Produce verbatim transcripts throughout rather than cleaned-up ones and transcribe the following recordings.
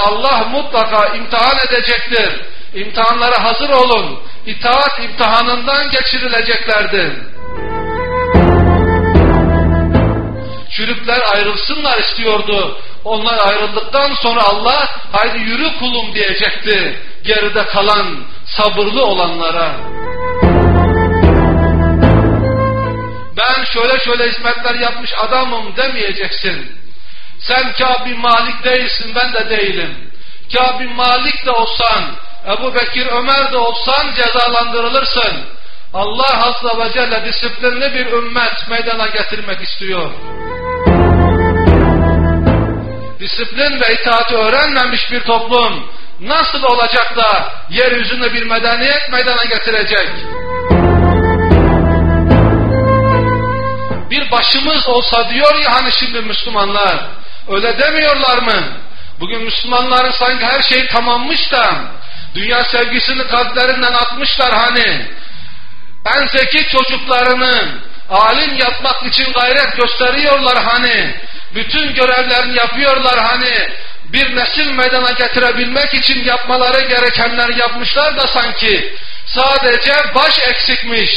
Allah mutlaka imtihan edecektir. İmtihanlara hazır olun. İtaat imtihanından geçirileceklerdir. Çürükler ayrılsınlar istiyordu. Onlar ayrıldıktan sonra Allah haydi yürü kulum diyecekti geride kalan sabırlı olanlara. Ben şöyle şöyle hizmetler yapmış adamım demeyeceksin. Sen Kâb bin Malik değilsin, ben de değilim. Kâb bin Malik de olsan, Ebu Bekir, Ömer de olsan cezalandırılırsın. Allah Azze ve Celle disiplinli bir ümmet meydana getirmek istiyor. Disiplin ve itaati öğrenmemiş bir toplum nasıl olacak da yeryüzünde bir medeniyet meydana getirecek? Bir başımız olsa diyor ya hani şimdi Müslümanlar, öyle demiyorlar mı? Bugün Müslümanların sanki her şeyi tamammış da dünya sevgisini kalplerinden atmışlar hani. En zeki çocuklarını alim yapmak için gayret gösteriyorlar hani. Bütün görevlerini yapıyorlar hani. Bir nesil meydana getirebilmek için yapmaları gerekenler yapmışlar da sanki. Sadece baş eksikmiş.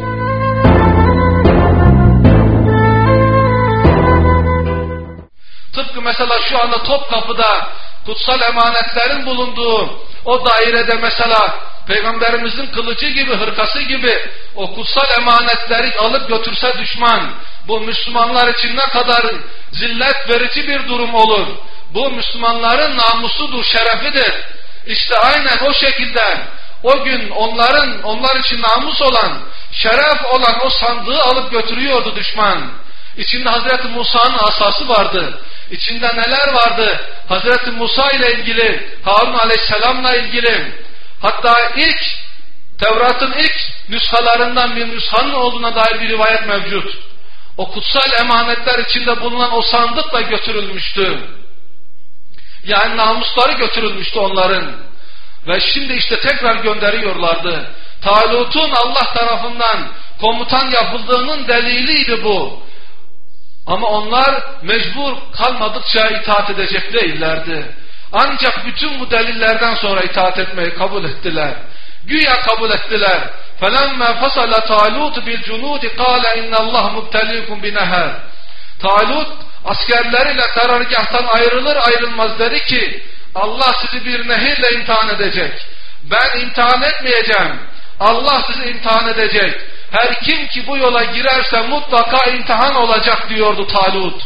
Tıpkı mesela şu anda Topkapı'da kutsal emanetlerin bulunduğu o dairede mesela Peygamberimizin kılıcı gibi, hırkası gibi o kutsal emanetleri alıp götürse düşman, bu Müslümanlar için ne kadar zillet verici bir durum olur. Bu Müslümanların namusudur, şerefidir. İşte aynen o şekilde o gün onların, onlar için namus olan, şeref olan o sandığı alıp götürüyordu düşman. İçinde Hazreti Musa'nın asası vardı. İçinde neler vardı? Hazreti Musa ile ilgili, Harun Aleyhisselam'la ilgili, hatta ilk Tevrat'ın ilk nüshalarından bir nüshanın olduğuna dair bir rivayet mevcut. O kutsal emanetler içinde bulunan o sandıkla götürülmüştü. Yani namusları götürülmüştü onların. Ve şimdi işte tekrar gönderiyorlardı. Talut'un Allah tarafından komutan yapıldığının deliliydi bu. Ama onlar mecbur kalmadıkça itaat edecek değillerdi. Ancak bütün bu delillerden sonra itaat etmeyi kabul ettiler. Güya kabul ettiler. فَلَمَّا فَصَلَ طَالُوتُ بِالْجُنُودِ قَالَ اِنَّ اللّٰهَ مُبْتَلِيكُمْ بِنَهَرٍ. Talut askerleriyle karargâhtan ayrılır ayrılmaz dedi ki Allah sizi bir nehirle imtihan edecek. Ben imtihan etmeyeceğim. Allah sizi imtihan edecek. Her kim ki bu yola girerse mutlaka imtihan olacak diyordu Talut.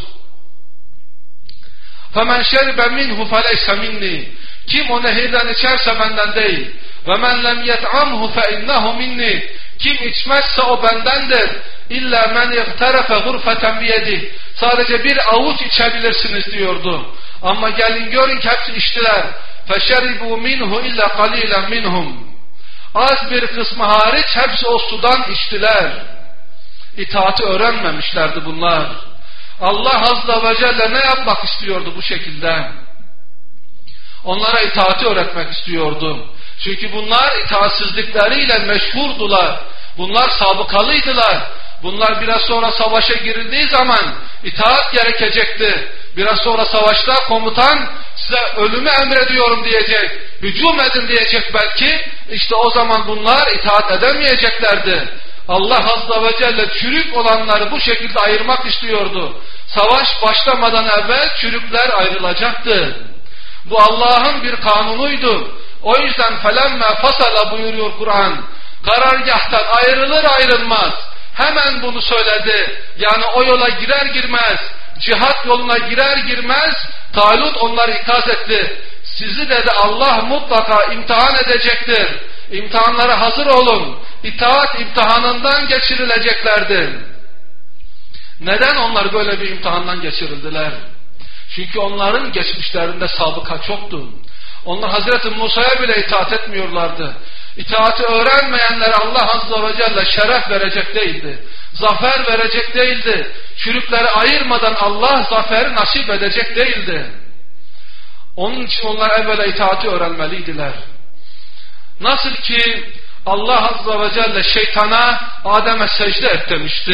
فَمَنْ شَرِبَ مِنْهُ فَلَيْسَ مِنِّي. Kim o nehirden içerse benden değil. وَمَنْ لَمْ يَتْعَمْهُ فَاِنَّهُ مِنِّي. Kim içmezse o bendendir. İlla men iğterefe gurfeten biyedi. Sadece bir avuç içebilirsiniz diyordu. Ama gelin görün ki hepsi içtiler. Feşeribu minhu illa qalilan minhum. Az bir kısmı hariç hepsi o sudan içtiler. İtaati öğrenmemişlerdi bunlar. Allah Azze ve Celle ne yapmak istiyordu bu şekilde? Onlara itaati öğretmek istiyordu. Çünkü bunlar itaatsizlikleriyle meşhurdular. Bunlar sabıkalıydılar. Bunlar biraz sonra savaşa girildiği zaman itaat gerekecekti. Biraz sonra savaşta komutan size ölümü emrediyorum diyecek. Hücum edin diyecek belki. İşte o zaman bunlar itaat edemeyeceklerdi. Allah Azze ve Celle çürük olanları bu şekilde ayırmak istiyordu. Savaş başlamadan evvel çürükler ayrılacaktı. Bu Allah'ın bir kanunuydu. O yüzden felemme fasala buyuruyor Kur'an. Karargâhtan ayrılır ayrılmaz hemen bunu söyledi. Yani o yola girer girmez, cihat yoluna girer girmez Talut onları ikaz etti. Sizi dedi Allah mutlaka imtihan edecektir. İmtihanlara hazır olun. İtaat imtihanından geçirileceklerdir. Neden onlar böyle bir imtihandan geçirildiler? Çünkü onların geçmişlerinde sabıka çoktu. Onlar Hazreti Musa'ya bile itaat etmiyorlardı. İtaati öğrenmeyenlere Allah Azze ve Celle şeref verecek değildi. Zafer verecek değildi. Çürükleri ayırmadan Allah zaferi nasip edecek değildi. Onun için onlar evvela itaati öğrenmeliydiler. Nasıl ki Allah Azze ve Celle şeytana Adem'e secde et demişti.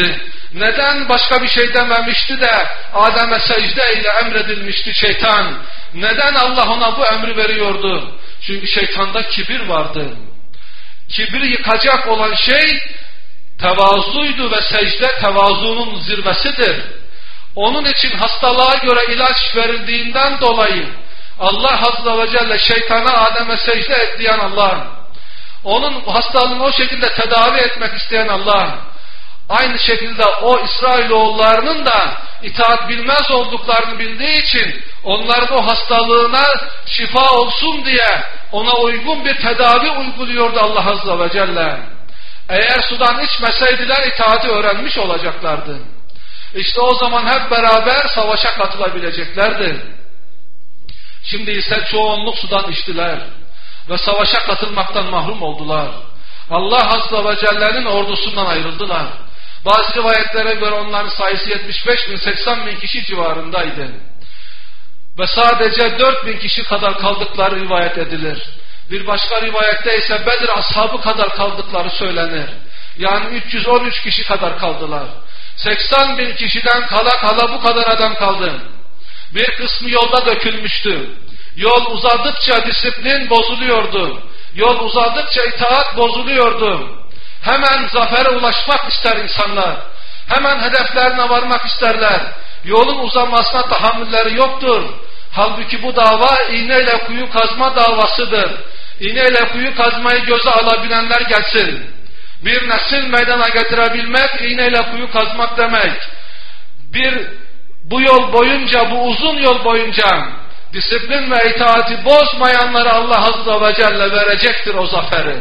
Neden başka bir şey dememişti de Adem'e secde ile emredilmişti şeytan? Neden Allah ona bu emri veriyordu? Çünkü şeytanda kibir vardı. Kibri yıkacak olan şey tevazuydu ve secde tevazunun zirvesidir. Onun için hastalığa göre ilaç verildiğinden dolayı Allah Azze ve Celle şeytana Adem'e secde et diyen Allah, onun hastalığını o şekilde tedavi etmek isteyen Allah, aynı şekilde o İsrailoğullarının da itaat bilmez olduklarını bildiği için onların o hastalığına şifa olsun diye ona uygun bir tedavi uyguluyordu Allah Azze ve Celle. Eğer sudan içmeseydiler itaati öğrenmiş olacaklardı. İşte o zaman hep beraber savaşa katılabileceklerdi. Şimdi ise çoğunluk sudan içtiler ve savaşa katılmaktan mahrum oldular. Allah Azze ve Celle'nin ordusundan ayrıldılar. Bazı rivayetlere göre onların sayısı yetmiş beş bin seksen bin kişi civarındaydı. Ve sadece dört bin kişi kadar kaldıkları rivayet edilir. Bir başka rivayette ise Bedir ashabı kadar kaldıkları söylenir. Yani üç yüz on üç kişi kadar kaldılar. seksen bin kişiden kala kala bu kadar adam kaldı. Bir kısmı yolda dökülmüştü. Yol uzadıkça disiplin bozuluyordu. Yol uzadıkça itaat bozuluyordu. Hemen zafere ulaşmak ister insanlar. Hemen hedeflerine varmak isterler. Yolun uzamasına tahammülleri yoktur. Halbuki bu dava iğneyle kuyu kazma davasıdır. İğneyle kuyu kazmayı göze alabilenler gelsin. Bir nesil meydana getirebilmek iğneyle kuyu kazmak demek. Bir bu yol boyunca, bu uzun yol boyunca disiplin ve itaati bozmayanlara Allah Azze ve Celle verecektir o zaferi.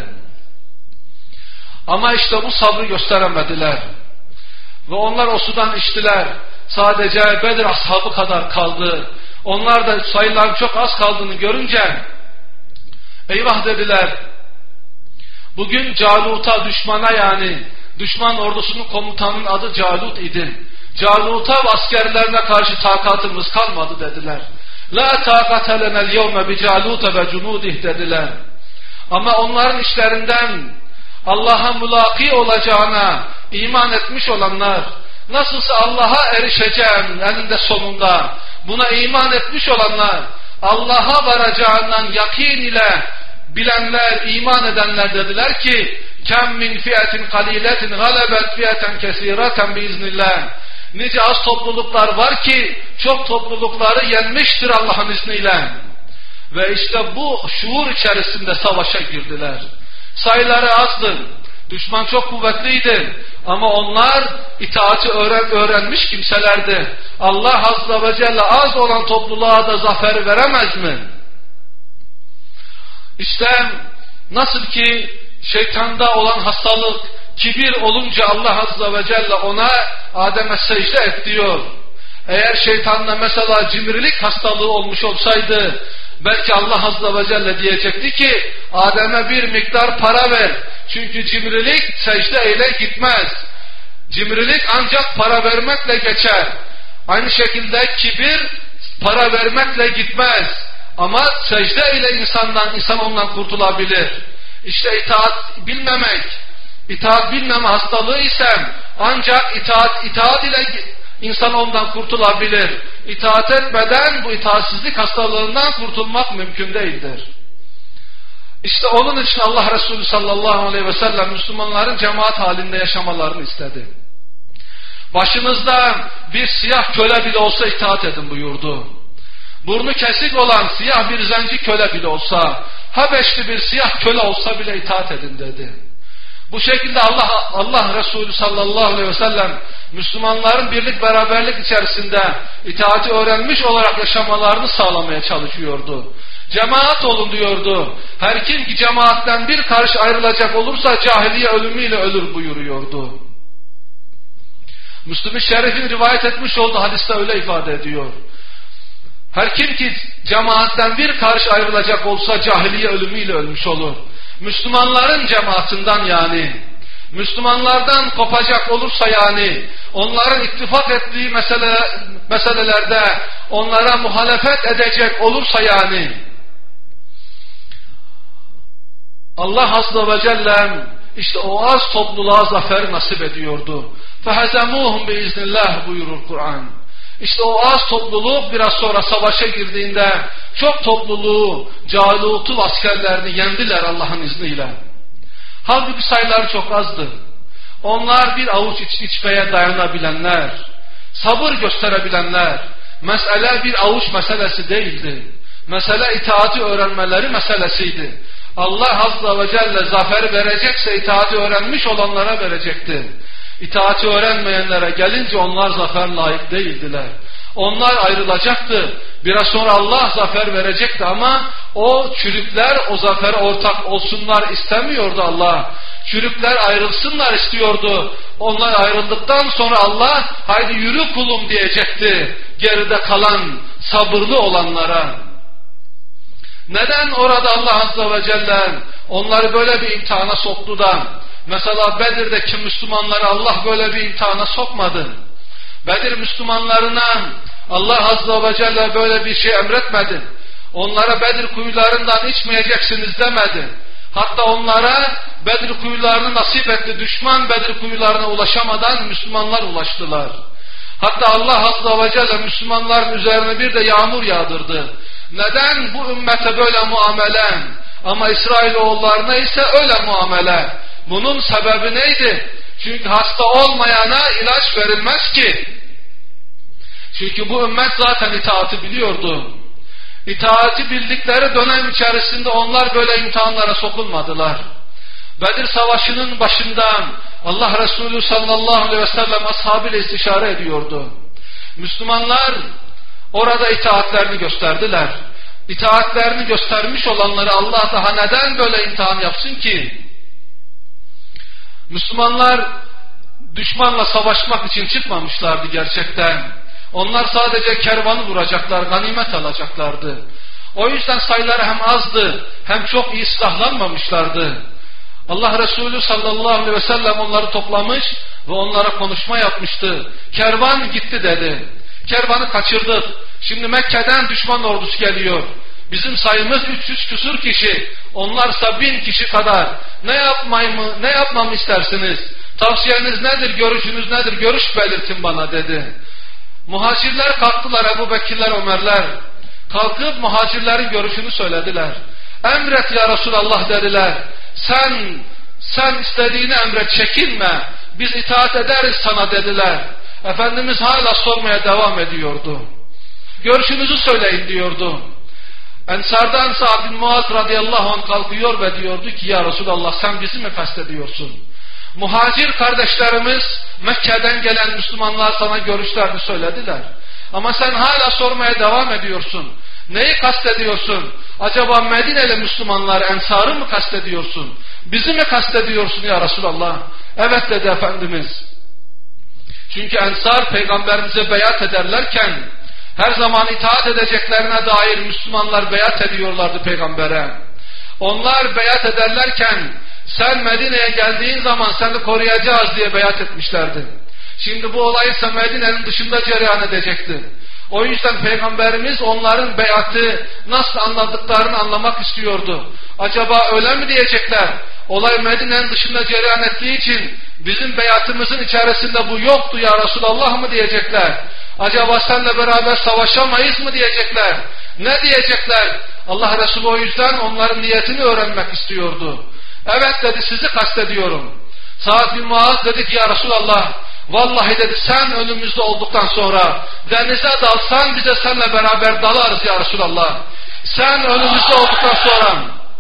Ama işte bu sabrı gösteremediler. Ve onlar o sudan içtiler. Sadece Bedir ashabı kadar kaldı. Onlar da sayıların çok az kaldığını görünce eyvah dediler. Bugün Calut'a, düşmana, yani düşman ordusunun komutanının adı Calut idi. Calut'a ve askerlerine karşı takatımız kalmadı dediler. La takate lenel yevme bi Calut'a ve cunudih dediler. Ama onların işlerinden Allah'a mülaki olacağına iman etmiş olanlar, nasılsa Allah'a erişeceğim eninde sonunda, buna iman etmiş olanlar, Allah'a varacağından yakin ile bilenler, iman edenler dediler ki kem min fiyetin kaliletin galebet fiyeten kesireten biiznillah. Nice az topluluklar var ki çok toplulukları yenmiştir Allah'ın izniyle. Ve işte bu şuur içerisinde savaşa girdiler. Sayıları azdı. Düşman çok kuvvetliydi. Ama onlar itaati öğren, öğrenmiş kimselerdi. Allah Azze ve Celle az olan topluluğa da zaferi veremez mi? İşte nasıl ki şeytanda olan hastalık, kibir olunca Allah Azze ve Celle ona Adem'e secde et diyor. Eğer şeytanda mesela cimrilik hastalığı olmuş olsaydı belki Allah Azze ve Celle diyecekti ki Adem'e bir miktar para ver. Çünkü cimrilik secde ile gitmez. Cimrilik ancak para vermekle geçer. Aynı şekilde kibir para vermekle gitmez. Ama secde ile insandan, insan ondan kurtulabilir. İşte itaat bilmemek, itaat bilmeme hastalığı ise ancak itaat, itaat ile insan ondan kurtulabilir. İtaat etmeden bu itaatsizlik hastalığından kurtulmak mümkün değildir. İşte onun için Allah Resulü sallallahu aleyhi ve sellem Müslümanların cemaat halinde yaşamalarını istedi. Başınızda bir siyah köle bile olsa itaat edin buyurdu. Burnu kesik olan siyah bir zenci köle bile olsa, Habeşli bir siyah köle olsa bile itaat edin dedi. Bu şekilde Allah Allah Resulü sallallahu aleyhi ve sellem Müslümanların birlik beraberlik içerisinde itaati öğrenmiş olarak yaşamalarını sağlamaya çalışıyordu. Cemaat olun diyordu. Her kim ki cemaatten bir karış ayrılacak olursa cahiliye ölümüyle ölür buyuruyordu. Müslüm-i Şerif'in rivayet etmiş olduğu hadiste öyle ifade ediyor. Her kim ki cemaatten bir karış ayrılacak olsa cahiliye ölümüyle ölmüş olur. Müslümanların cemaatinden, yani Müslümanlardan kopacak olursa, yani onların ittifak ettiği mesele, meselelerde onlara muhalefet edecek olursa, yani Allah Azze ve Celle İşte o az topluluğa zafer nasip ediyordu. فَهَزَمُوهُمْ بِاِذْنِ buyurur Kur'an. İşte o az topluluk biraz sonra savaşa girdiğinde çok topluluğu, Calut'un askerlerini yendiler Allah'ın izniyle. Halbuki sayıları çok azdı. Onlar bir avuç iç içmeye dayanabilenler, sabır gösterebilenler. Mesele bir avuç meselesi değildi. Mesele itaati öğrenmeleri meselesiydi. Allah Azze ve Celle zaferi verecekse itaati öğrenmiş olanlara verecekti. İtaati öğrenmeyenlere gelince onlar zafer layık değildiler. Onlar ayrılacaktı. Biraz sonra Allah zafer verecekti ama o çürükler o zafere ortak olsunlar istemiyordu Allah. Çürükler ayrılsınlar istiyordu. Onlar ayrıldıktan sonra Allah haydi yürü kulum diyecekti geride kalan sabırlı olanlara. Neden orada Allah Azze ve Celle onları böyle bir imtihana soktu da mesela Bedir'deki Müslümanları Allah böyle bir imtihana sokmadı? Bedir Müslümanlarına Allah Azze ve Celle böyle bir şey emretmedi. Onlara Bedir kuyularından içmeyeceksiniz demedi. Hatta onlara Bedir kuyularını nasip etti. Düşman Bedir kuyularına ulaşamadan Müslümanlar ulaştılar. Hatta Allah Azze ve Celle Müslümanların üzerine bir de yağmur yağdırdı. Neden bu ümmete böyle muamele ama İsrailoğullarına ise öyle muamele? Bunun sebebi neydi? Çünkü hasta olmayana ilaç verilmez ki. Çünkü bu ümmet zaten itaati biliyordu. İtaati bildikleri dönem içerisinde onlar böyle imtihanlara sokulmadılar. Bedir Savaşı'nın başından Allah Resulü sallallahu aleyhi ve sellem ashabıyla istişare ediyordu. Müslümanlar orada itaatlerini gösterdiler. İtaatlerini göstermiş olanları Allah daha neden böyle imtihan yapsın ki? Müslümanlar düşmanla savaşmak için çıkmamışlardı gerçekten. Onlar sadece kervanı vuracaklar, ganimet alacaklardı. O yüzden sayıları hem azdı, hem çok iyi silahlanmamışlardı. Allah Resulü sallallahu aleyhi ve sellem onları toplamış ve onlara konuşma yapmıştı. Kervan gitti dedi. Kervanı kaçırdık. Şimdi Mekke'den düşman ordusu geliyor. Bizim sayımız üç yüz küsur kişi. Onlarsa bin kişi kadar. Ne yapmayı mı, ne yapmamı istersiniz? Tavsiyeniz nedir, görüşünüz nedir? Görüş belirtin bana dedi. Muhacirler kalktılar, Ebu Bekirler, Ömerler. Kalkıp muhacirlerin görüşünü söylediler. Emret ya Resulallah dediler. Sen, sen istediğini emret, çekinme. Biz itaat ederiz sana dediler. Efendimiz hala sormaya devam ediyordu. Görüşünüzü söyleyin diyordu. Ensardan Sa'd bin Muaz radıyallahu anh kalkıyor ve diyordu ki ya Resulallah sen bizi mi kastediyorsun? Muhacir kardeşlerimiz Mekke'den gelen Müslümanlar sana görüşlerini söylediler. Ama sen hala sormaya devam ediyorsun. Neyi kastediyorsun? Acaba Medineli Müslümanlar Ensar'ı mı kastediyorsun? Bizi mi kastediyorsun ya Resulallah? Evet dedi Efendimiz. Çünkü Ensar peygamberimize beyat ederlerken her zaman itaat edeceklerine dair Müslümanlar beyat ediyorlardı peygambere. Onlar beyat ederlerken sen Medine'ye geldiğin zaman seni koruyacağız diye beyat etmişlerdi. Şimdi bu olay ise Medine'nin dışında cereyan edecekti. O yüzden Peygamberimiz onların beyatı nasıl anladıklarını anlamak istiyordu. Acaba öyle mi diyecekler? Olay Medine'nin dışında cereyan ettiği için bizim beyatımızın içerisinde bu yoktu ya Resulallah mı diyecekler? Acaba seninle beraber savaşamayız mı diyecekler? Ne diyecekler? Allah Resulü o yüzden onların niyetini öğrenmek istiyordu. Evet dedi sizi kastediyorum. Sa'd bin Muaz dedi ki ya Resulallah vallahi dedi sen önümüzde olduktan sonra denize dalsan bize seninle beraber dalarız ya Resulallah. Sen önümüzde olduktan sonra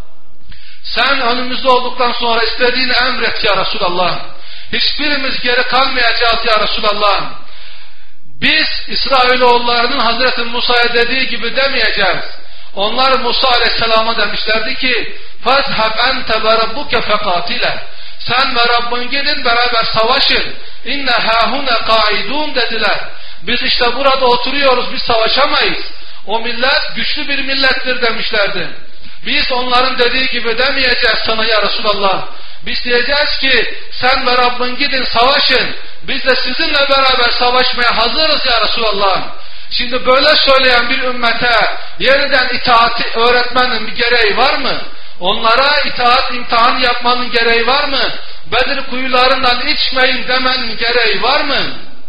sen önümüzde olduktan sonra istediğini emret ya Resulallah. Hiçbirimiz geri kalmayacağız ya Resulallah. Biz İsrailoğullarının Hazreti Musa'ya dediği gibi demeyeceğiz. Onlar Musa Aleyhisselam'a demişlerdi ki فَذْهَبْ اَنْتَ وَرَبُّكَ فَقَاتِلَ sen ve Rabbin gidin beraber savaşın. İnne hâhune kaidun dediler. Biz işte burada oturuyoruz, biz savaşamayız. O millet güçlü bir millettir demişlerdi. Biz onların dediği gibi demeyeceğiz sana ya Resulallah. Biz diyeceğiz ki sen ve Rabbin gidin savaşın. Biz de sizinle beraber savaşmaya hazırız ya Resulallah. Şimdi böyle söyleyen bir ümmete yeniden itaati öğretmenin bir gereği var mı? Onlara itaat imtihan yapmanın gereği var mı? Bedir kuyularından içmeyin demenin gereği var mı?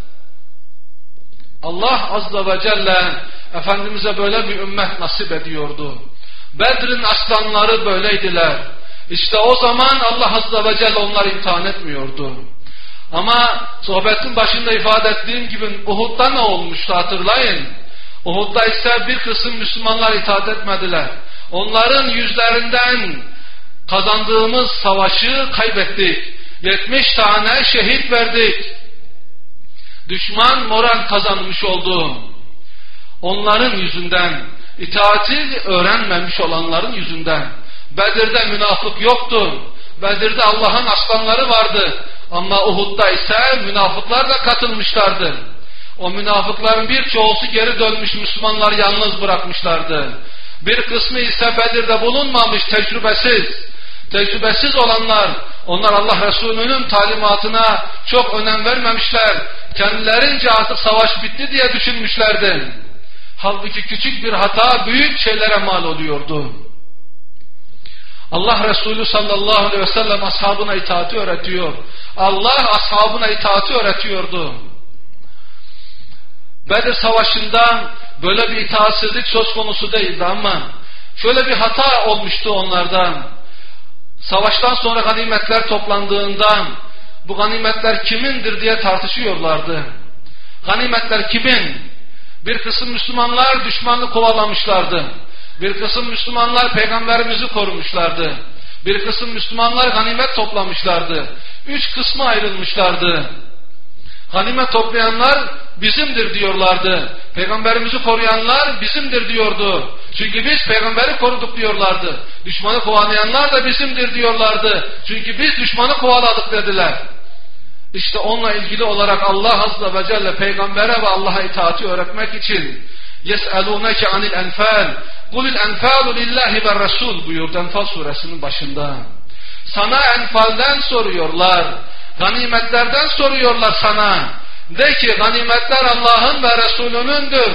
Allah Azze ve Celle Efendimiz'e böyle bir ümmet nasip ediyordu. Bedir'in aslanları böyleydiler. İşte o zaman Allah Azze ve Celle onları imtihan etmiyordu. Ama sohbetin başında ifade ettiğim gibi Uhud'da ne olmuştu hatırlayın. Uhud'da ise bir kısım Müslümanlar itaat etmediler. Onların yüzlerinden kazandığımız savaşı kaybettik. yetmiş tane şehit verdik. Düşman moral kazanmış oldu. Onların yüzünden, itaati öğrenmemiş olanların yüzünden. Bedir'de münafık yoktu. Bedir'de Allah'ın aslanları vardı. Ama Uhud'da ise münafıklar da katılmışlardı. O münafıkların birçoğusu geri dönmüş, Müslümanları yalnız bırakmışlardı. Bir kısmı ise Bedir'de bulunmamış, tecrübesiz. Tecrübesiz olanlar, onlar Allah Resulü'nün talimatına çok önem vermemişler. Kendilerince artık savaş bitti diye düşünmüşlerdi. Halbuki küçük bir hata büyük şeylere mal oluyordu. Allah Resulü sallallahu aleyhi ve sellem ashabına itaati öğretiyor. Allah ashabına itaati öğretiyordu. Bedir Savaşı'nda böyle bir itaatsizlik söz konusu değildi ama şöyle bir hata olmuştu onlardan. Savaştan sonra ganimetler toplandığında bu ganimetler kimindir diye tartışıyorlardı. Ganimetler kimin? Bir kısım Müslümanlar düşmanı kovalamışlardı. Bir kısım Müslümanlar peygamberimizi korumuşlardı. Bir kısım Müslümanlar ganimet toplamışlardı. Üç kısma ayrılmışlardı. Ganimet toplayanlar bizimdir diyorlardı. Peygamberimizi koruyanlar bizimdir diyordu. Çünkü biz peygamberi koruduk diyorlardı. Düşmanı kovalayanlar da bizimdir diyorlardı. Çünkü biz düşmanı kovaladık dediler. İşte onunla ilgili olarak Allah Azze ve Celle peygambere ve Allah'a itaati öğretmek için يَسْأَلُونَكَ عَنِ الْاَنْفَالِ قُلِ الْاَنْفَالُ لِلّٰهِ وَالرَّسُولِ buyurdu Enfal suresinin başında. Sana enfalden soruyorlar, ganimetlerden soruyorlar sana. De ki ganimetler Allah'ın ve Resulünündür.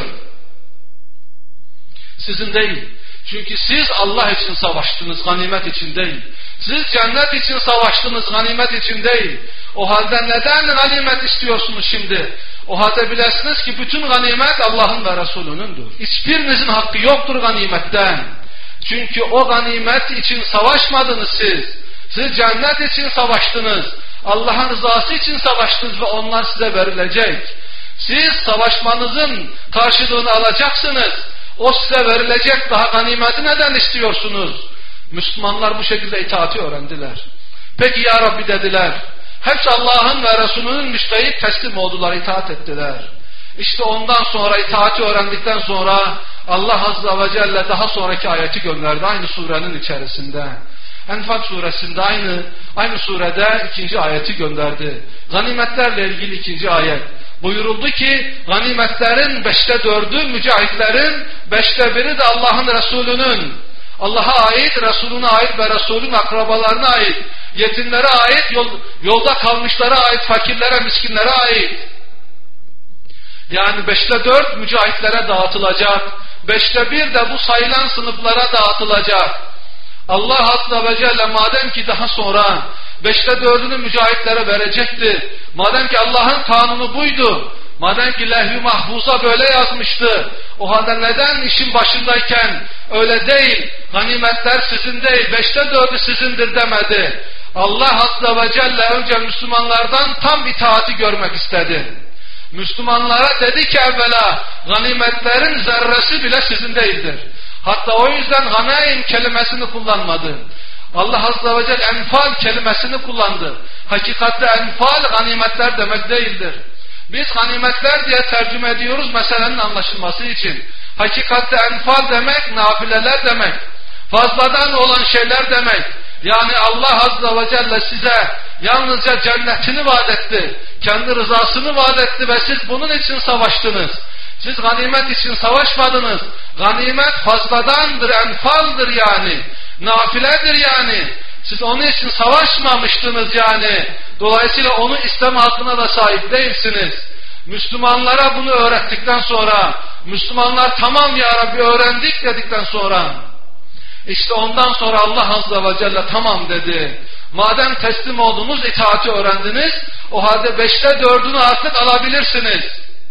Sizin değil. Çünkü siz Allah için savaştınız, ganimet için değil. Siz cennet için savaştınız, ganimet için değil. O halde neden ganimet istiyorsunuz şimdi? O halde bilesiniz ki bütün ganimet Allah'ın ve Resulünündür. Hiçbirinizin hakkı yoktur ganimetten. Çünkü o ganimet için savaşmadınız siz. Siz cennet için savaştınız. Allah'ın rızası için savaştınız ve onlar size verilecek. Siz savaşmanızın karşılığını alacaksınız. O size verilecek, daha ganimeti neden istiyorsunuz? Müslümanlar bu şekilde itaati öğrendiler. Peki ya Rabbi dediler. Hepsi Allah'ın ve Resulünün müstehip teslim oldular, itaat ettiler. İşte ondan sonra itaati öğrendikten sonra Allah Azze ve Celle daha sonraki ayeti gönderdi aynı surenin içerisinde. Enfal suresinde aynı aynı surede ikinci ayeti gönderdi. Ganimetlerle ilgili ikinci ayet. Buyuruldu ki ganimetlerin beşte dördü mücahitlerin, beşte biri de Allah'ın Resulünün. Allah'a ait, Resulüne ait ve Resulün akrabalarına ait, yetimlere ait, yol, yolda kalmışlara ait, fakirlere, miskinlere ait. Yani beşte dört mücahitlere dağıtılacak, beşte bir de bu sayılan sınıflara dağıtılacak. Allah Azze ve Celle madem ki daha sonra beşte dördünü mücahitlere verecekti, madem ki Allah'ın kanunu buydu, madem ki levh-i mahfuza böyle yazmıştı, o halde neden işin başındayken öyle değil, ganimetler sizin değil, beşte dördü sizindir demedi? Allah Azze ve Celle önce Müslümanlardan tam itaati görmek istedi. Müslümanlara dedi ki evvela, ganimetlerin zerresi bile sizin değildir. Hatta o yüzden ganaim kelimesini kullanmadı. Allah Azze ve Celle enfal kelimesini kullandı. Hakikatte enfal ganimetler demek değildir. Biz ganimetler diye tercüme ediyoruz meselenin anlaşılması için. Hakikatte enfal demek nafileler demek. Fazladan olan şeyler demek. Yani Allah Azze ve Celle size yalnızca cennetini vaat etti. Kendi rızasını vaat etti ve siz bunun için savaştınız. Siz ganimet için savaşmadınız. Ganimet fazladandır, enfaldır yani. Nafiledir yani. Siz onun için savaşmamıştınız yani. Dolayısıyla onu isteme hakkına da sahip değilsiniz. Müslümanlara bunu öğrettikten sonra, Müslümanlar tamam ya Rabbi öğrendik dedikten sonra, İşte ondan sonra Allah Azze ve Celle tamam dedi. Madem teslim oldunuz, itaati öğrendiniz, o halde beşte dördünü artık alabilirsiniz.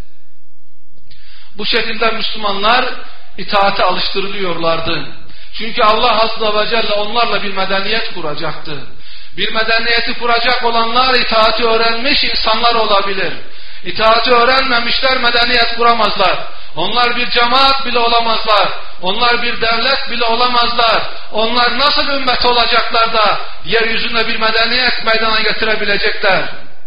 Bu şekilde Müslümanlar itaate alıştırılıyorlardı. Çünkü Allah Azze ve Celle onlarla bir medeniyet kuracaktı. Bir medeniyeti kuracak olanlar itaati öğrenmiş insanlar olabilir. İtaati öğrenmemişler medeniyet kuramazlar. Onlar bir cemaat bile olamazlar. Onlar bir devlet bile olamazlar. Onlar nasıl ümmet olacaklar da yeryüzünde bir medeniyet meydana getirebilecekler?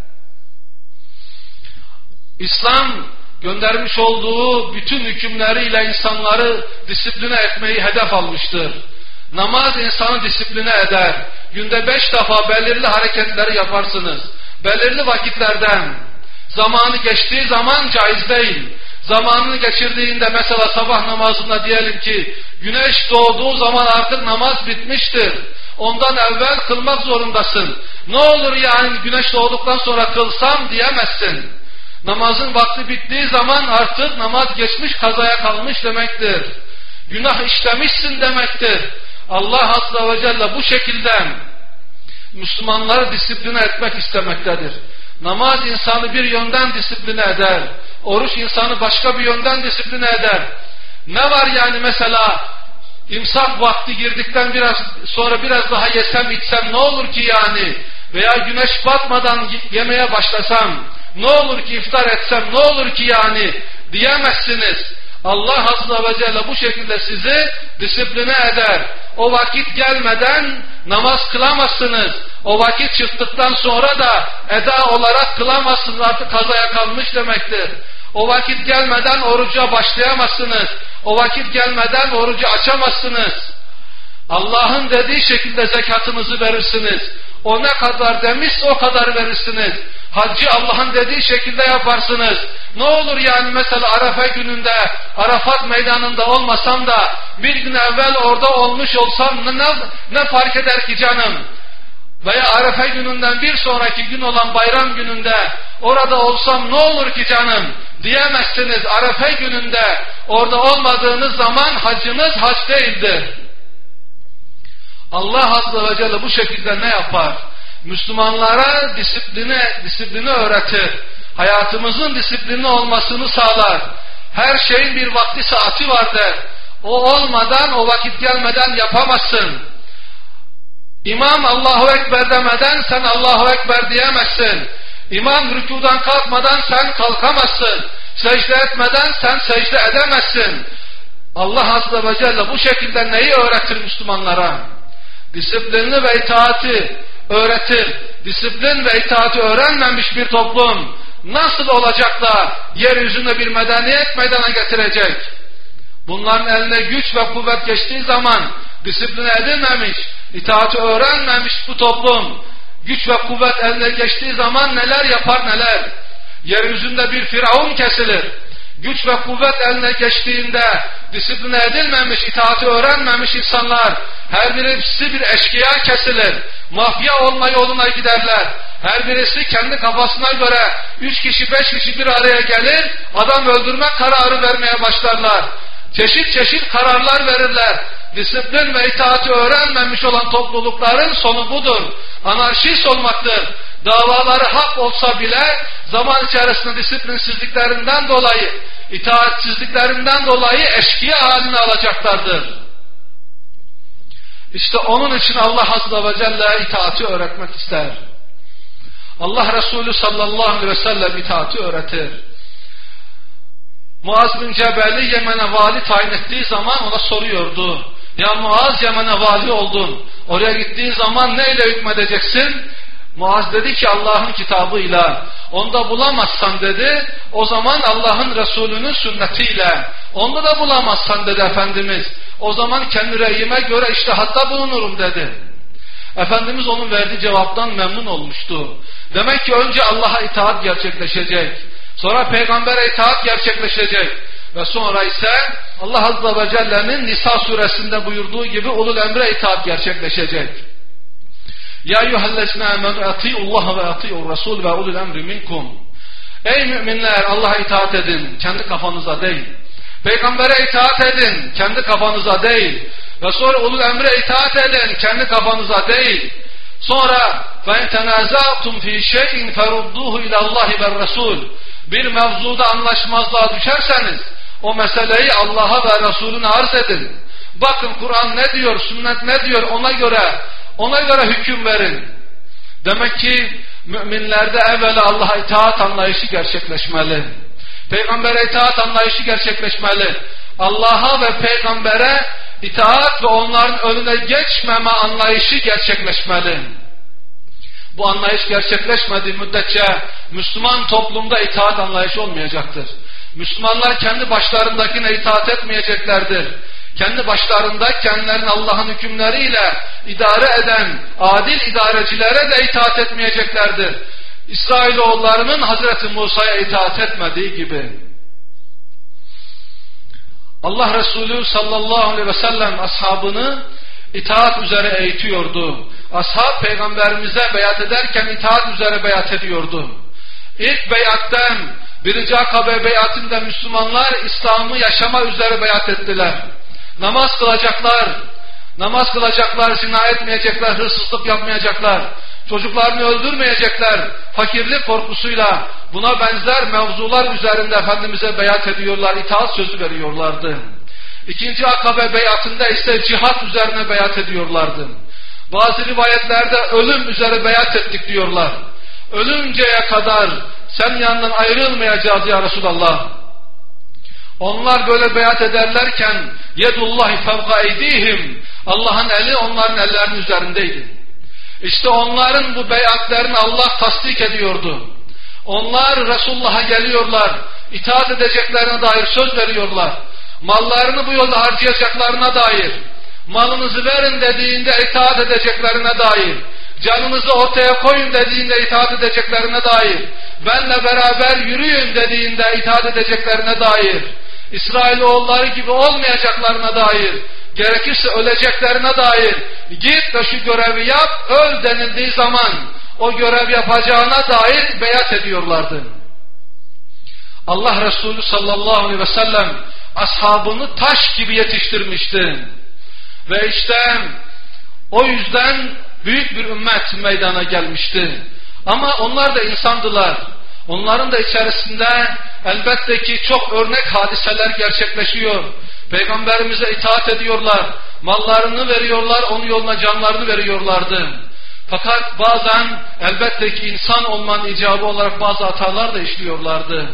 İslam göndermiş olduğu bütün hükümleriyle insanları disipline etmeyi hedef almıştır. Namaz insanı disipline eder. Günde beş defa belirli hareketleri yaparsınız. Belirli vakitlerden. Zamanı geçtiği zaman caiz değil. Zamanını geçirdiğinde mesela sabah namazında diyelim ki güneş doğduğu zaman artık namaz bitmiştir. Ondan evvel kılmak zorundasın. Ne olur yani güneş doğduktan sonra kılsam diyemezsin. Namazın vakti bittiği zaman artık namaz geçmiş, kazaya kalmış demektir. Günah işlemişsin demektir. Allah Azze ve Celle bu şekilde Müslümanları disipline etmek istemektedir. Namaz insanı bir yönden disipline eder. Oruç insanı başka bir yönden disipline eder. Ne var yani mesela imsak vakti girdikten biraz sonra biraz daha yesem içsem ne olur ki yani? Veya güneş batmadan yemeye başlasam ne olur ki, iftar etsem ne olur ki yani diyemezsiniz. Allah Azze ve Celle bu şekilde sizi disipline eder. O vakit gelmeden namaz kılamazsınız. O vakit çıktıktan sonra da eda olarak kılamazsınız. Artık kazaya kalmış demektir. O vakit gelmeden oruca başlayamazsınız. O vakit gelmeden orucu açamazsınız. Allah'ın dediği şekilde zekatınızı verirsiniz. O ne kadar demişse o kadar verirsiniz. Haccı Allah'ın dediği şekilde yaparsınız. Ne olur yani mesela Arefe gününde Arafat meydanında olmasam da bir gün evvel orada olmuş olsam ne, ne fark eder ki canım? Veya Arefe gününden bir sonraki gün olan bayram gününde orada olsam ne olur ki canım? Diyemezsiniz. Arefe gününde orada olmadığınız zaman hacınız hac değildir. Allah Azze ve Celle bu şekilde ne yapar? Müslümanlara disipline, disiplini öğretir. Hayatımızın disiplinli olmasını sağlar. Her şeyin bir vakti saati vardır. O olmadan, o vakit gelmeden yapamazsın. İmam Allahu Ekber demeden sen Allahu Ekber diyemezsin. İmam rükudan kalkmadan sen kalkamazsın. Secde etmeden sen secde edemezsin. Allah Azze ve Celle bu şekilde neyi öğretir Müslümanlara? Disiplinli ve itaati öğretir. Disiplin ve itaati öğrenmemiş bir toplum nasıl olacak da yeryüzünde bir medeniyet meydana getirecek? Bunların eline güç ve kuvvet geçtiği zaman disipline edilmemiş, itaati öğrenmemiş bu toplum güç ve kuvvet eline geçtiği zaman neler yapar neler? Yeryüzünde bir firavun kesilir. Güç ve kuvvet eline geçtiğinde disipline edilmemiş, itaati öğrenmemiş insanlar her birisi bir eşkıya kesilir. Mafya olma yoluna giderler. Her birisi kendi kafasına göre üç kişi beş kişi bir araya gelir, adam öldürme kararı vermeye başlarlar. Çeşit çeşit kararlar verirler. Disiplin ve itaati öğrenmemiş olan toplulukların sonu budur. Anarşist olmaktır. Davaları hak olsa bile zaman içerisinde disiplinsizliklerinden dolayı, itaatsizliklerinden dolayı eşkıya haline alacaklardır. İşte onun için Allah Azze ve Celle itaati öğretmek ister. Allah Resulü sallallahu aleyhi ve sellem itaati öğretir. Muaz bin Cebel'i Yemen'e vali tayin ettiği zaman ona soruyordu. Ya Muaz, Yemen'e vali oldun. Oraya gittiğin zaman neyle hükmedeceksin? Muaz dedi ki Allah'ın kitabıyla. Onda bulamazsan dedi, o zaman Allah'ın Resulü'nün sünnetiyle. Onda da bulamazsan dedi Efendimiz, o zaman kendi reyime göre içtihatta bulunurum dedi. Efendimiz onun verdiği cevaptan memnun olmuştu. Demek ki önce Allah'a itaat gerçekleşecek. Sonra Peygamber'e itaat gerçekleşecek. Ve sonra ise Allah Azze ve Celle'nin Nisa suresinde buyurduğu gibi ulul emre itaat gerçekleşecek. Ya eyyühellezine amenu ati'ullaha ve ati'ur rasul ve ulul emri minkum. Ey müminler, Allah'a itaat edin, kendi kafanıza değil. Peygamber'e itaat edin, kendi kafanıza değil. Ve sonra ulul emre itaat edin, kendi kafanıza değil. Sonra فَاِنْ تَنَازَعْتُمْ ف۪ي شَيْءٍ فَرُدُّوهُ اِلَى اللّٰهِ وَالرَّسُولِ Bir mevzuda anlaşmazlığa düşerseniz o meseleyi Allah'a ve Resulüne arz edin. Bakın Kur'an ne diyor, sünnet ne diyor, ona göre ona göre hüküm verin. Demek ki müminlerde evvela Allah'a itaat anlayışı gerçekleşmeli. Peygamber'e itaat anlayışı gerçekleşmeli. Allah'a ve peygambere itaat ve onların önüne geçmeme anlayışı gerçekleşmeli. Bu anlayış gerçekleşmediği müddetçe Müslüman toplumda itaat anlayışı olmayacaktır. Müslümanlar kendi başlarındakine itaat etmeyeceklerdir. Kendi başlarında kendilerini Allah'ın hükümleriyle idare eden adil idarecilere de itaat etmeyeceklerdir. İsrailoğullarının Hazreti Musa'ya itaat etmediği gibi. Allah Resulü sallallahu aleyhi ve sellem ashabını itaat üzere eğitiyordu. Ashab peygamberimize beyat ederken itaat üzere beyat ediyordu. İlk beyatten, birinci Akabe beyatında Müslümanlar İslam'ı yaşama üzere beyat ettiler. Namaz kılacaklar, namaz kılacaklar, zina etmeyecekler, hırsızlık yapmayacaklar, çocuklarını öldürmeyecekler, fakirlik korkusuyla buna benzer mevzular üzerinde Efendimiz'e beyat ediyorlar, itaat sözü veriyorlardı. İkinci Akabe beyatında ise cihat üzerine beyat ediyorlardı. Bazı rivayetlerde ölüm üzere beyat ettik diyorlar. Ölünceye kadar sen yanından ayrılmayacağız ya Resulallah. Onlar böyle beyat ederlerken yedullahi fevka eydihim, Allah'ın eli onların ellerinin üzerindeydi. İşte onların bu beyatlerini Allah tasdik ediyordu. Onlar Resulullah'a geliyorlar, itaat edeceklerine dair söz veriyorlar. Mallarını bu yolda harcayacaklarına dair, malınızı verin dediğinde itaat edeceklerine dair, canınızı ortaya koyun dediğinde itaat edeceklerine dair, benle beraber yürüyün dediğinde itaat edeceklerine dair, İsrailoğulları gibi olmayacaklarına dair, gerekirse öleceklerine dair, git ve şu görevi yap, öl denildiği zaman o görev yapacağına dair beyat ediyorlardı. Allah Resulü sallallahu aleyhi ve sellem ashabını taş gibi yetiştirmişti. Ve işte o yüzden büyük bir ümmet meydana gelmişti. Ama onlar da insandılar. Onların da içerisinde elbette ki çok örnek hadiseler gerçekleşiyor. Peygamberimize itaat ediyorlar. Mallarını veriyorlar, onun yoluna canlarını veriyorlardı. Fakat bazen elbette ki insan olmanın icabı olarak bazı hatalar da işliyorlardı.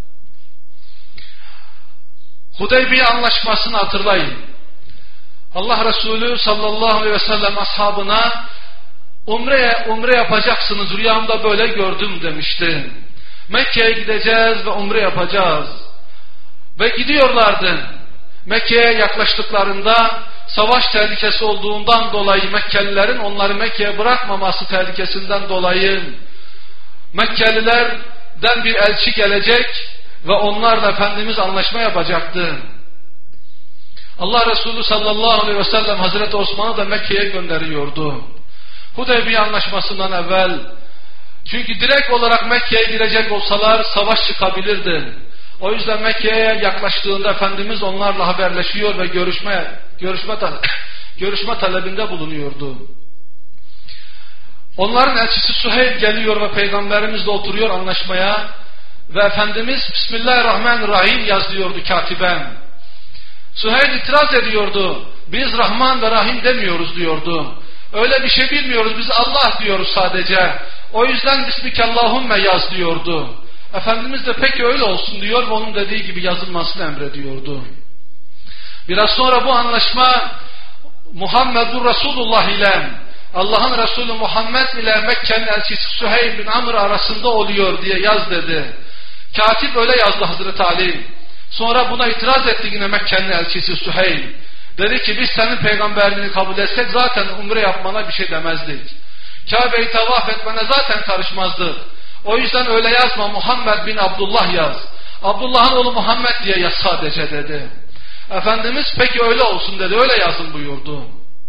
Hudeybiye anlaşmasını hatırlayın. Allah Resulü sallallahu aleyhi ve sellem ashabına umre, umre yapacaksınız, rüyamda böyle gördüm demişti. Mekke'ye gideceğiz ve umre yapacağız. Ve gidiyorlardı. Mekke'ye yaklaştıklarında savaş tehlikesi olduğundan dolayı Mekkelilerin onları Mekke'ye bırakmaması tehlikesinden dolayı Mekkelilerden bir elçi gelecek ve onlarla Efendimiz anlaşma yapacaktı. Allah Resulü sallallahu aleyhi ve sellem Hazreti Osman'ı da Mekke'ye gönderiyordu. Hudeybiye anlaşmasından evvel, çünkü direkt olarak Mekke'ye girecek olsalar savaş çıkabilirdi. O yüzden Mekke'ye yaklaştığında Efendimiz onlarla haberleşiyor ve görüşme görüşme görüşme talebinde bulunuyordu. Onların elçisi Süheyl geliyor ve Peygamberimizle oturuyor anlaşmaya ve Efendimiz Bismillahirrahmanirrahim yazıyordu katiben. Süheyl itiraz ediyordu. Biz Rahman ve Rahim demiyoruz diyordu. Öyle bir şey bilmiyoruz, biz Allah diyoruz sadece. O yüzden Bismikallahümme yaz diyordu. Efendimiz de peki öyle olsun diyor ve onun dediği gibi yazılmasını emrediyordu. Biraz sonra bu anlaşma Muhammedur Resulullah ile Allah'ın Resulü Muhammed ile Mekke'nin elçisi Süheyl bin Amr arasında oluyor diye yaz dedi. Katip öyle yazdı Hazreti Ali. Sonra buna itiraz etti yine Mekke'nin elçisi Süheyl. Dedi ki biz senin peygamberliğini kabul etsek zaten umre yapmana bir şey demezdik. Kabe'yi tavaf etmene zaten karışmazdık. O yüzden öyle yazma, Muhammed bin Abdullah yaz. Abdullah'ın oğlu Muhammed diye yaz sadece dedi. Efendimiz peki öyle olsun dedi, öyle yazın buyurdu.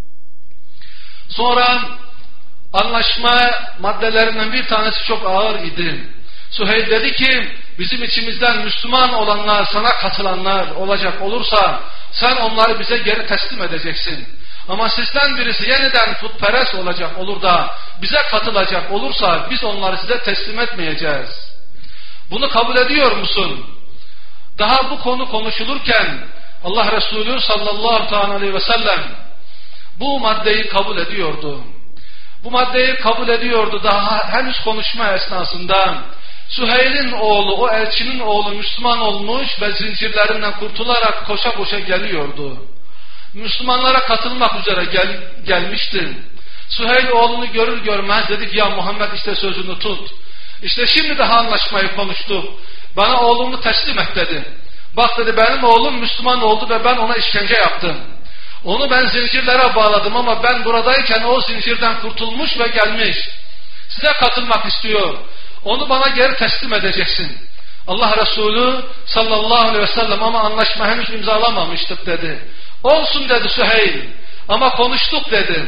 Sonra anlaşma maddelerinden bir tanesi çok ağır idi. Süheyl dedi ki bizim içimizden Müslüman olanlar, sana katılanlar olacak olursa sen onları bize geri teslim edeceksin. Ama sizden birisi yeniden putperest olacak olur da bize katılacak olursa biz onları size teslim etmeyeceğiz. Bunu kabul ediyor musun? Daha bu konu konuşulurken Allah Resulü sallallahu aleyhi ve sellem bu maddeyi kabul ediyordu. Bu maddeyi kabul ediyordu. Daha henüz konuşma esnasında Süheyl'in oğlu, o elçinin oğlu Müslüman olmuş ve zincirlerinden kurtularak koşa koşa geliyordu. Müslümanlara katılmak üzere gel, gelmişti. Süheyl oğlunu görür görmez dedi ki ya Muhammed işte sözünü tut. İşte şimdi daha anlaşmayı konuştuk. Bana oğlumu teslim et dedi. Bak dedi benim oğlum Müslüman oldu ve ben ona işkence yaptım. Onu ben zincirlere bağladım ama ben buradayken o zincirden kurtulmuş ve gelmiş. Size katılmak istiyor. Onu bana geri teslim edeceksin. Allah Resulü sallallahu aleyhi ve sellem ama anlaşma henüz imzalamamıştık dedi. Olsun dedi Süheyl ama konuştuk dedi.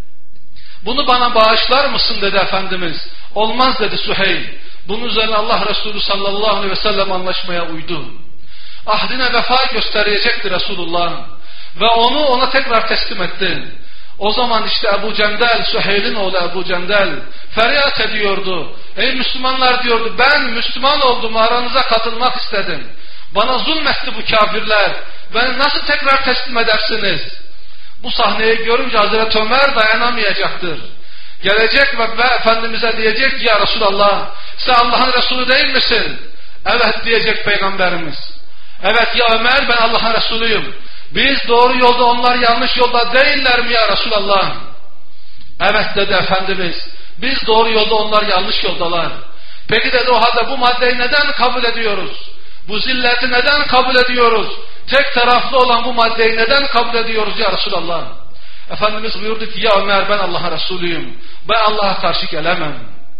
Bunu bana bağışlar mısın dedi Efendimiz. Olmaz dedi Süheyl. Bunun üzerine Allah Resulü sallallahu aleyhi ve sellem anlaşmaya uydu. Ahdine vefa gösterecekti Resulullah. Ve onu ona tekrar teslim etti. O zaman işte Ebu Cendel, Süheyl'in oğlu Ebu Cendel feryat ediyordu. Ey Müslümanlar diyordu, ben Müslüman oldum, aranıza katılmak istedim. Bana zulmetti bu kafirler. Beni nasıl tekrar teslim edersiniz? Bu sahneyi görünce Hazreti Ömer dayanamayacaktır. Gelecek ve, ve Efendimiz'e diyecek ya Resulallah, sen Allah'ın Resulü değil misin? Evet diyecek Peygamberimiz. Evet ya Ömer, ben Allah'ın Resulüyüm. Biz doğru yolda, onlar yanlış yolda değiller mi ya Resulallah? Evet dedi Efendimiz. Biz doğru yolda, onlar yanlış yoldalar. Peki dedi o halde bu maddeyi neden kabul ediyoruz? Bu zilleti neden kabul ediyoruz? Tek taraflı olan bu maddeyi neden kabul ediyoruz ya Resulallah? Efendimiz buyurdu ki ya Ömer, ben Allah'ın Resulüyüm. Ben Allah'a karşı gelemem.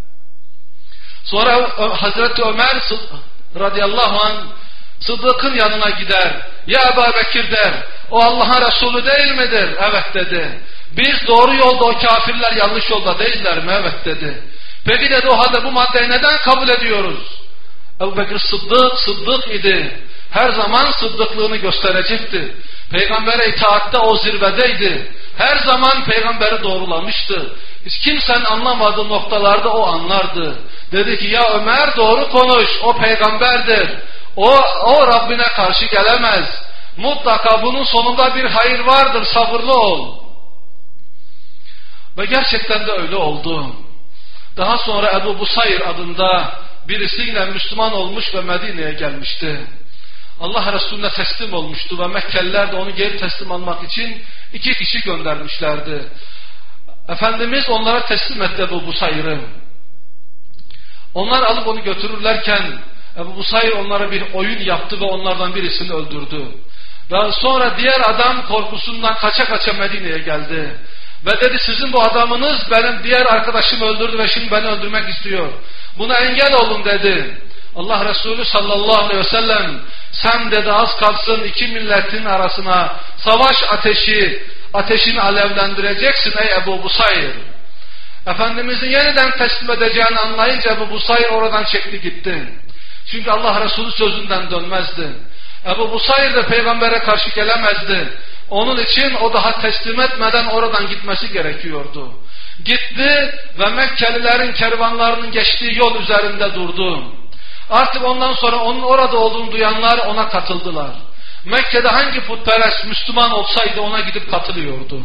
Sonra Hazreti Ömer radıyallahu anh Sıddık'ın yanına gider. Ya Ebu Bekir der. O Allah'ın Resulü değil midir? Evet dedi. Biz doğru yolda, o kafirler yanlış yolda değiller mi? Evet dedi. Peki dedi o halde bu maddeyi neden kabul ediyoruz? Ebu Bekir Sıddık, Sıddık idi. Her zaman sıddıklığını gösterecekti. Peygamber'e itaatte o zirvedeydi. Her zaman peygamberi doğrulamıştı. Hiç kimsenin anlamadığı noktalarda o anlardı. Dedi ki ya Ömer doğru konuş, o peygamberdir. O, o Rabbine karşı gelemez. Mutlaka bunun sonunda bir hayır vardır, sabırlı ol. Ve gerçekten de öyle oldu. Daha sonra Ebu Busayr adında birisiyle Müslüman olmuş ve Medine'ye gelmişti. Allah Resulüne teslim olmuştu ve Mekkeliler de onu geri teslim almak için iki kişi göndermişlerdi. Efendimiz onlara teslim etti Ebu Busayr'ı. Onlar alıp onu götürürlerken Ebu Busayr onlara bir oyun yaptı ve onlardan birisini öldürdü. Ve sonra diğer adam korkusundan kaça kaça Medine'ye geldi. Ve dedi sizin bu adamınız benim diğer arkadaşımı öldürdü ve şimdi beni öldürmek istiyor. Buna engel olun dedi. Allah Resulü sallallahu aleyhi ve sellem sen dedi az kalsın iki milletin arasına savaş ateşi, ateşini alevlendireceksin ey Ebu Busayr. Efendimizin yeniden teslim edeceğini anlayınca Ebu Busayr oradan çekti gitti. Çünkü Allah Resulü sözünden dönmezdi. Ebu Busayr de peygambere karşı gelemezdi. Onun için o daha teslim etmeden oradan gitmesi gerekiyordu. Gitti ve Mekkelilerin kervanlarının geçtiği yol üzerinde durdu. Artık ondan sonra onun orada olduğunu duyanlar ona katıldılar. Mekke'de hangi putperest Müslüman olsaydı ona gidip katılıyordu.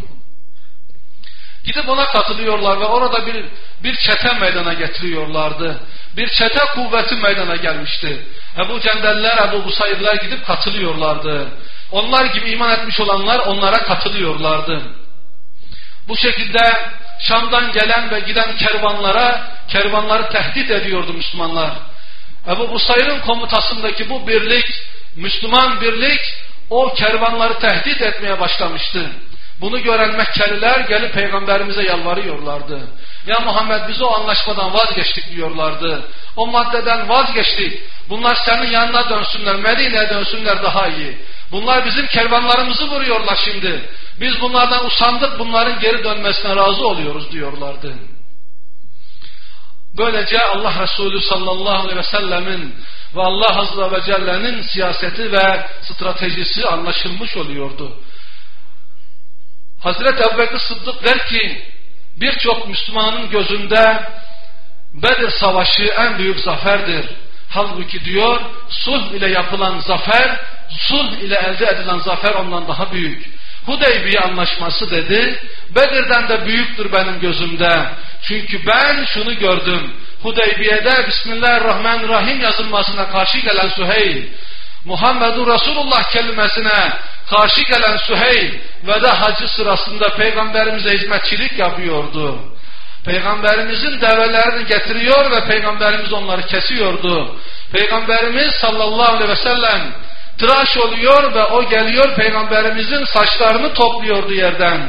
Gidip ona katılıyorlar ve orada bir bir çete meydana getiriyorlardı. Bir çete kuvveti meydana gelmişti. Ebu Cendeller, Ebu Busayr'ler gidip katılıyorlardı. Onlar gibi iman etmiş olanlar onlara katılıyorlardı. Bu şekilde Şam'dan gelen ve giden kervanlara, kervanları tehdit ediyordu Müslümanlar. Ebu Busayr'ın komutasındaki bu birlik, Müslüman birlik, o kervanları tehdit etmeye başlamıştı. Bunu gören Mekkeliler gelip Peygamberimize yalvarıyorlardı. Ya Muhammed biz o anlaşmadan vazgeçtik diyorlardı. O maddeden vazgeçtik. Bunlar senin yanına dönsünler, Medine'ye dönsünler daha iyi. Bunlar bizim kervanlarımızı vuruyorlar şimdi. Biz bunlardan usandık, bunların geri dönmesine razı oluyoruz diyorlardı. Böylece Allah Resulü sallallahu aleyhi ve sellemin ve Allah Azze ve Celle'nin siyaseti ve stratejisi anlaşılmış oluyordu. Hazreti Ebubekir Sıddık der ki, birçok Müslümanın gözünde Bedir Savaşı en büyük zaferdir. Halbuki diyor, sulh ile yapılan zafer, sulh ile elde edilen zafer ondan daha büyük. Hudeybiye anlaşması dedi, Bedir'den de büyüktür benim gözümde. Çünkü ben şunu gördüm, Hudeybiye'de Bismillahirrahmanirrahim yazılmasına karşı gelen Süheyl, Muhammedur Resulullah kelimesine karşı gelen Süheyl ve de hacı sırasında Peygamberimize hizmetçilik yapıyordu. Peygamberimizin develerini getiriyor ve Peygamberimiz onları kesiyordu. Peygamberimiz sallallahu aleyhi ve sellem tıraş oluyor ve o geliyor Peygamberimizin saçlarını topluyordu yerden.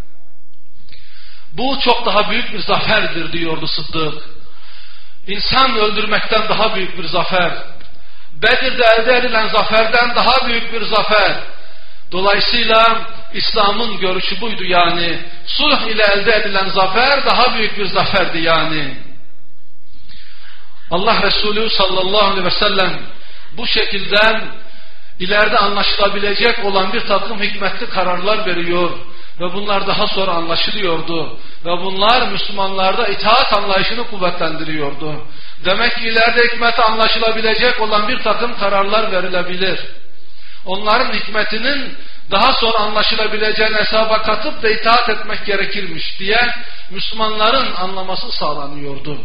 Bu çok daha büyük bir zaferdir diyordu Sıddık. İnsan öldürmekten daha büyük bir zafer. Bedir'de elde edilen zaferden daha büyük bir zafer. Dolayısıyla İslam'ın görüşü buydu yani. Sulh ile elde edilen zafer daha büyük bir zaferdi yani. Allah Resulü sallallahu aleyhi ve sellem bu şekilde ileride anlaşılabilecek olan bir takım hikmetli kararlar veriyor ve bunlar daha sonra anlaşılıyordu ve bunlar Müslümanlarda itaat anlayışını kuvvetlendiriyordu. Demek ki ileride hikmeti anlaşılabilecek olan bir takım kararlar verilebilir. Onların hikmetinin daha sonra anlaşılabileceğini hesaba katıp da itaat etmek gerekirmiş diye Müslümanların anlaması sağlanıyordu.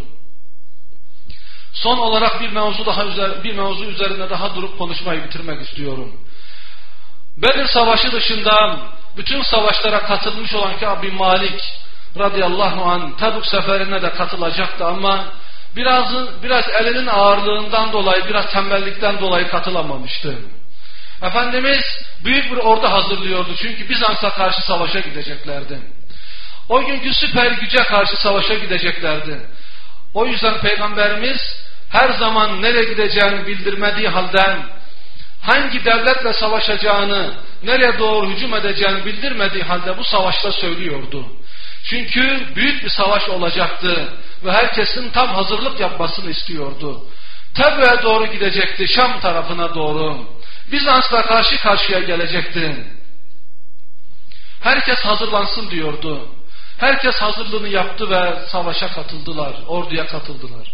Son olarak bir mevzu daha bir mevzu üzerine daha durup konuşmayı bitirmek istiyorum. Bedir Savaşı dışında bütün savaşlara katılmış olan Kâb bin Malik radıyallahu anh Tebük seferine de katılacaktı ama biraz biraz elinin ağırlığından dolayı, biraz tembellikten dolayı katılamamıştı. Efendimiz büyük bir ordu hazırlıyordu çünkü Bizans'a karşı savaşa gideceklerdi. O günkü süper güce karşı savaşa gideceklerdi. O yüzden Peygamberimiz her zaman nereye gideceğini bildirmediği halde, hangi devletle savaşacağını, nereye doğru hücum edeceğini bildirmediği halde bu savaşta söylüyordu. Çünkü büyük bir savaş olacaktı ve herkesin tam hazırlık yapmasını istiyordu. Tebük'e doğru gidecekti, Şam tarafına doğru. Bizans'la karşı karşıya gelecekti. Herkes hazırlansın diyordu. Herkes hazırlığını yaptı ve savaşa katıldılar, orduya katıldılar.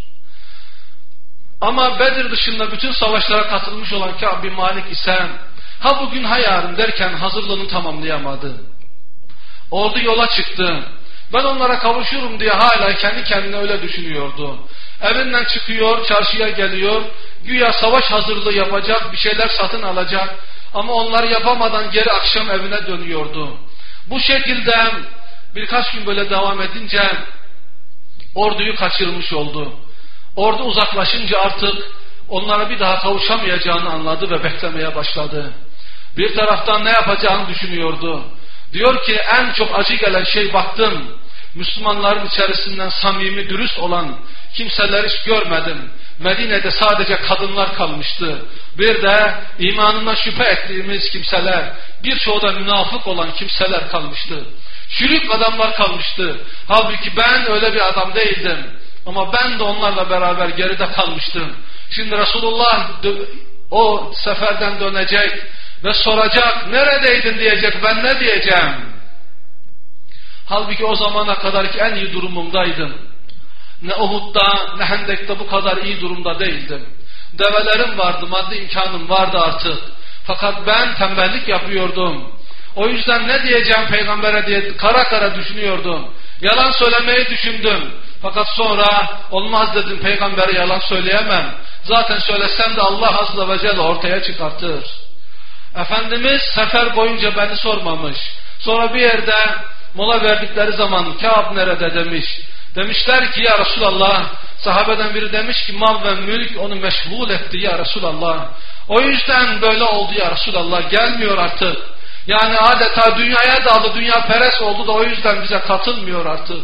Ama Bedir dışında bütün savaşlara katılmış olan Kâb bin Malik ise ha bugün ha yarın derken hazırlığını tamamlayamadı. Ordu yola çıktı. Ben onlara kavuşurum diye hala kendi kendine öyle düşünüyordu. Evinden çıkıyor, çarşıya geliyor, güya savaş hazırlığı yapacak, bir şeyler satın alacak ama onları yapamadan geri akşam evine dönüyordu. Bu şekilde birkaç gün böyle devam edince orduyu kaçırmış oldu. Ordu uzaklaşınca artık onlara bir daha kavuşamayacağını anladı ve beklemeye başladı. Bir taraftan ne yapacağını düşünüyordu. Diyor ki en çok acı gelen şey baktım, Müslümanların içerisinden samimi, dürüst olan kimseler hiç görmedim. Medine'de sadece kadınlar kalmıştı. Bir de imanına şüphe ettiğimiz kimseler, birçoğu da münafık olan kimseler kalmıştı. Çürük adamlar kalmıştı. Halbuki ben öyle bir adam değildim. Ama ben de onlarla beraber geride kalmıştım. Şimdi Resulullah o seferden dönecek ve soracak, neredeydin diyecek, ben ne diyeceğim? Halbuki o zamana kadarki en iyi durumumdaydım. Ne Uhud'da ne Hendek'te bu kadar iyi durumda değildim. Develerim vardı, maddi imkanım vardı artık. Fakat ben tembellik yapıyordum. O yüzden ne diyeceğim peygambere diye kara kara düşünüyordum. Yalan söylemeyi düşündüm. Fakat sonra olmaz dedim, peygambere yalan söyleyemem. Zaten söylesem de Allah Azze ve Celle ortaya çıkartır. Efendimiz sefer boyunca beni sormamış. Sonra bir yerde mola verdikleri zaman Kâb nerede demiş. Demişler ki ya Resulallah, sahabeden biri demiş ki mal ve mülk onu meşgul etti ya Resulallah. O yüzden böyle oldu ya Resulallah, gelmiyor artık. Yani adeta dünyaya daldı, dünya perest oldu da o yüzden bize katılmıyor artık.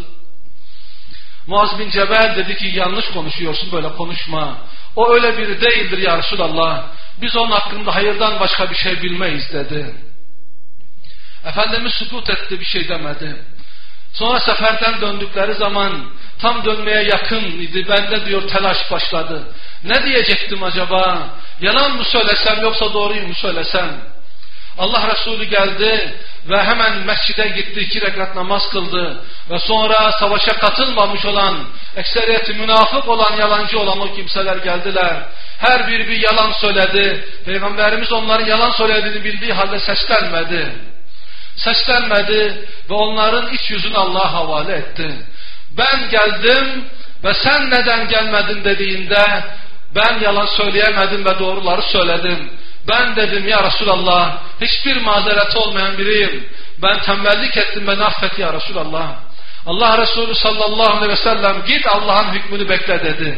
Muaz bin Cebel dedi ki yanlış konuşuyorsun, böyle konuşma. O öyle biri değildir ya Resulallah. Biz onun hakkında hayırdan başka bir şey bilmeyiz dedi. Efendimiz sükut etti, bir şey demedi. Sonra seferden döndükleri zaman tam dönmeye yakın idi. Bende diyor telaş başladı. Ne diyecektim acaba? Yalan mı söylesem yoksa doğruyu mu söylesem? Allah Resulü geldi ve hemen mescide gitti, iki rekat namaz kıldı ve sonra savaşa katılmamış olan, ekseriyeti münafık olan, yalancı olan o kimseler geldiler. Her biri bir yalan söyledi. Peygamberimiz onların yalan söylediğini bildiği halde seslenmedi. Seslenmedi ve onların iç yüzünü Allah'a havale etti. Ben geldim ve sen neden gelmedin dediğinde ben yalan söyleyemedim ve doğruları söyledim. Ben dedim ya Resulallah, hiçbir mazereti olmayan biriyim. Ben tembellik ettim, beni affet ya Resulallah. Allah Resulü sallallahu aleyhi ve sellem git Allah'ın hükmünü bekle dedi.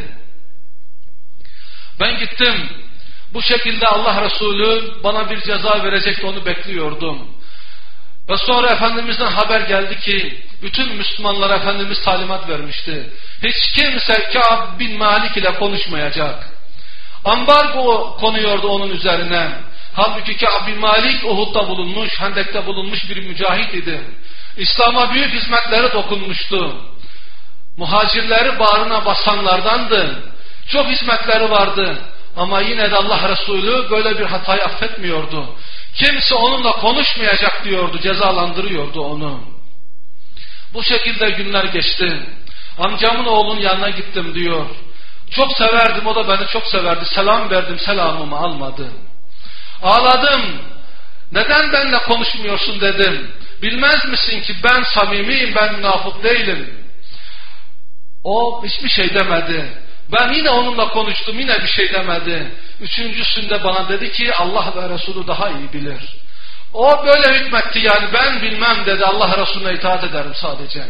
Ben gittim. Bu şekilde Allah Resulü bana bir ceza verecekti, onu bekliyordum. Ve sonra Efendimiz'den haber geldi ki bütün Müslümanlara Efendimiz talimat vermişti. Hiç kimse Ka'b bin Malik ile konuşmayacak. Ambargo konuyordu onun üzerine. Halbuki Ka'b bin Malik Uhud'da bulunmuş, Hendek'te bulunmuş bir mücahit idi. İslam'a büyük hizmetleri dokunmuştu. Muhacirleri bağrına basanlardandı. Çok hizmetleri vardı. Ama yine de Allah Resulü böyle bir hatayı affetmiyordu. Kimse onunla konuşmayacak diyordu, cezalandırıyordu onu. Bu şekilde günler geçti. Amcamın oğlunun yanına gittim diyor. Çok severdim, o da beni çok severdi. Selam verdim, selamımı almadı. Ağladım. Neden benimle konuşmuyorsun dedim. Bilmez misin ki ben samimiyim, ben münafık değilim. O hiçbir şey demedi. Ben yine onunla konuştum, yine bir şey demedi. Üçüncüsünde bana dedi ki Allah ve Resulü daha iyi bilir. O böyle hükmetti, yani ben bilmem dedi, Allah Resulüne itaat ederim sadece.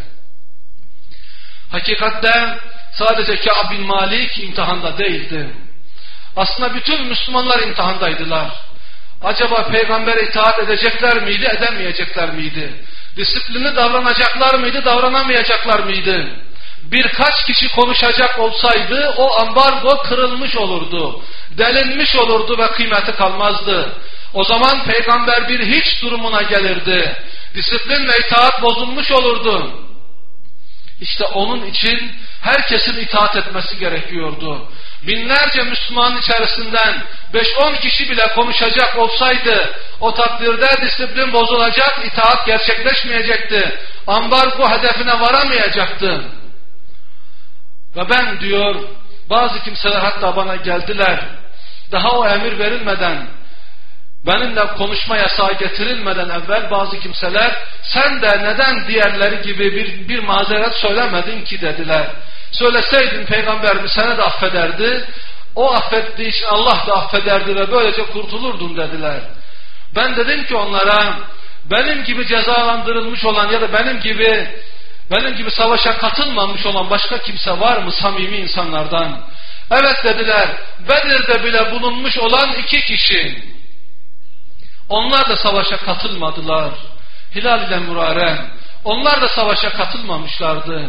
Hakikatte sadece Ka'b bin Malik imtihanda değildi. Aslında bütün Müslümanlar imtihandaydılar. Acaba peygambere itaat edecekler miydi, edemeyecekler miydi? Disiplinli davranacaklar mıydı, davranamayacaklar mıydı? Birkaç kişi konuşacak olsaydı o ambargo kırılmış olurdu, delinmiş olurdu ve kıymeti kalmazdı. O zaman peygamber bir hiç durumuna gelirdi. Disiplin ve itaat bozulmuş olurdu. İşte onun için herkesin itaat etmesi gerekiyordu. Binlerce Müslümanın içerisinden beş on kişi bile konuşacak olsaydı o takdirde disiplin bozulacak, itaat gerçekleşmeyecekti. Ambargo hedefine varamayacaktı. Ve ben diyor, bazı kimseler hatta bana geldiler, daha o emir verilmeden, benimle konuşma yasağı getirilmeden evvel bazı kimseler, sen de neden diğerleri gibi bir, bir mazeret söylemedin ki dediler. Söyleseydin peygamberimiz seni de affederdi, o affettiği için Allah da affederdi ve böylece kurtulurdun dediler. Ben dedim ki onlara, benim gibi cezalandırılmış olan ya da benim gibi benim gibi savaşa katılmamış olan başka kimse var mı samimi insanlardan? Evet dediler, Bedir'de bile bulunmuş olan iki kişi. Onlar da savaşa katılmadılar. Hilal ile Murare. Onlar da savaşa katılmamışlardı.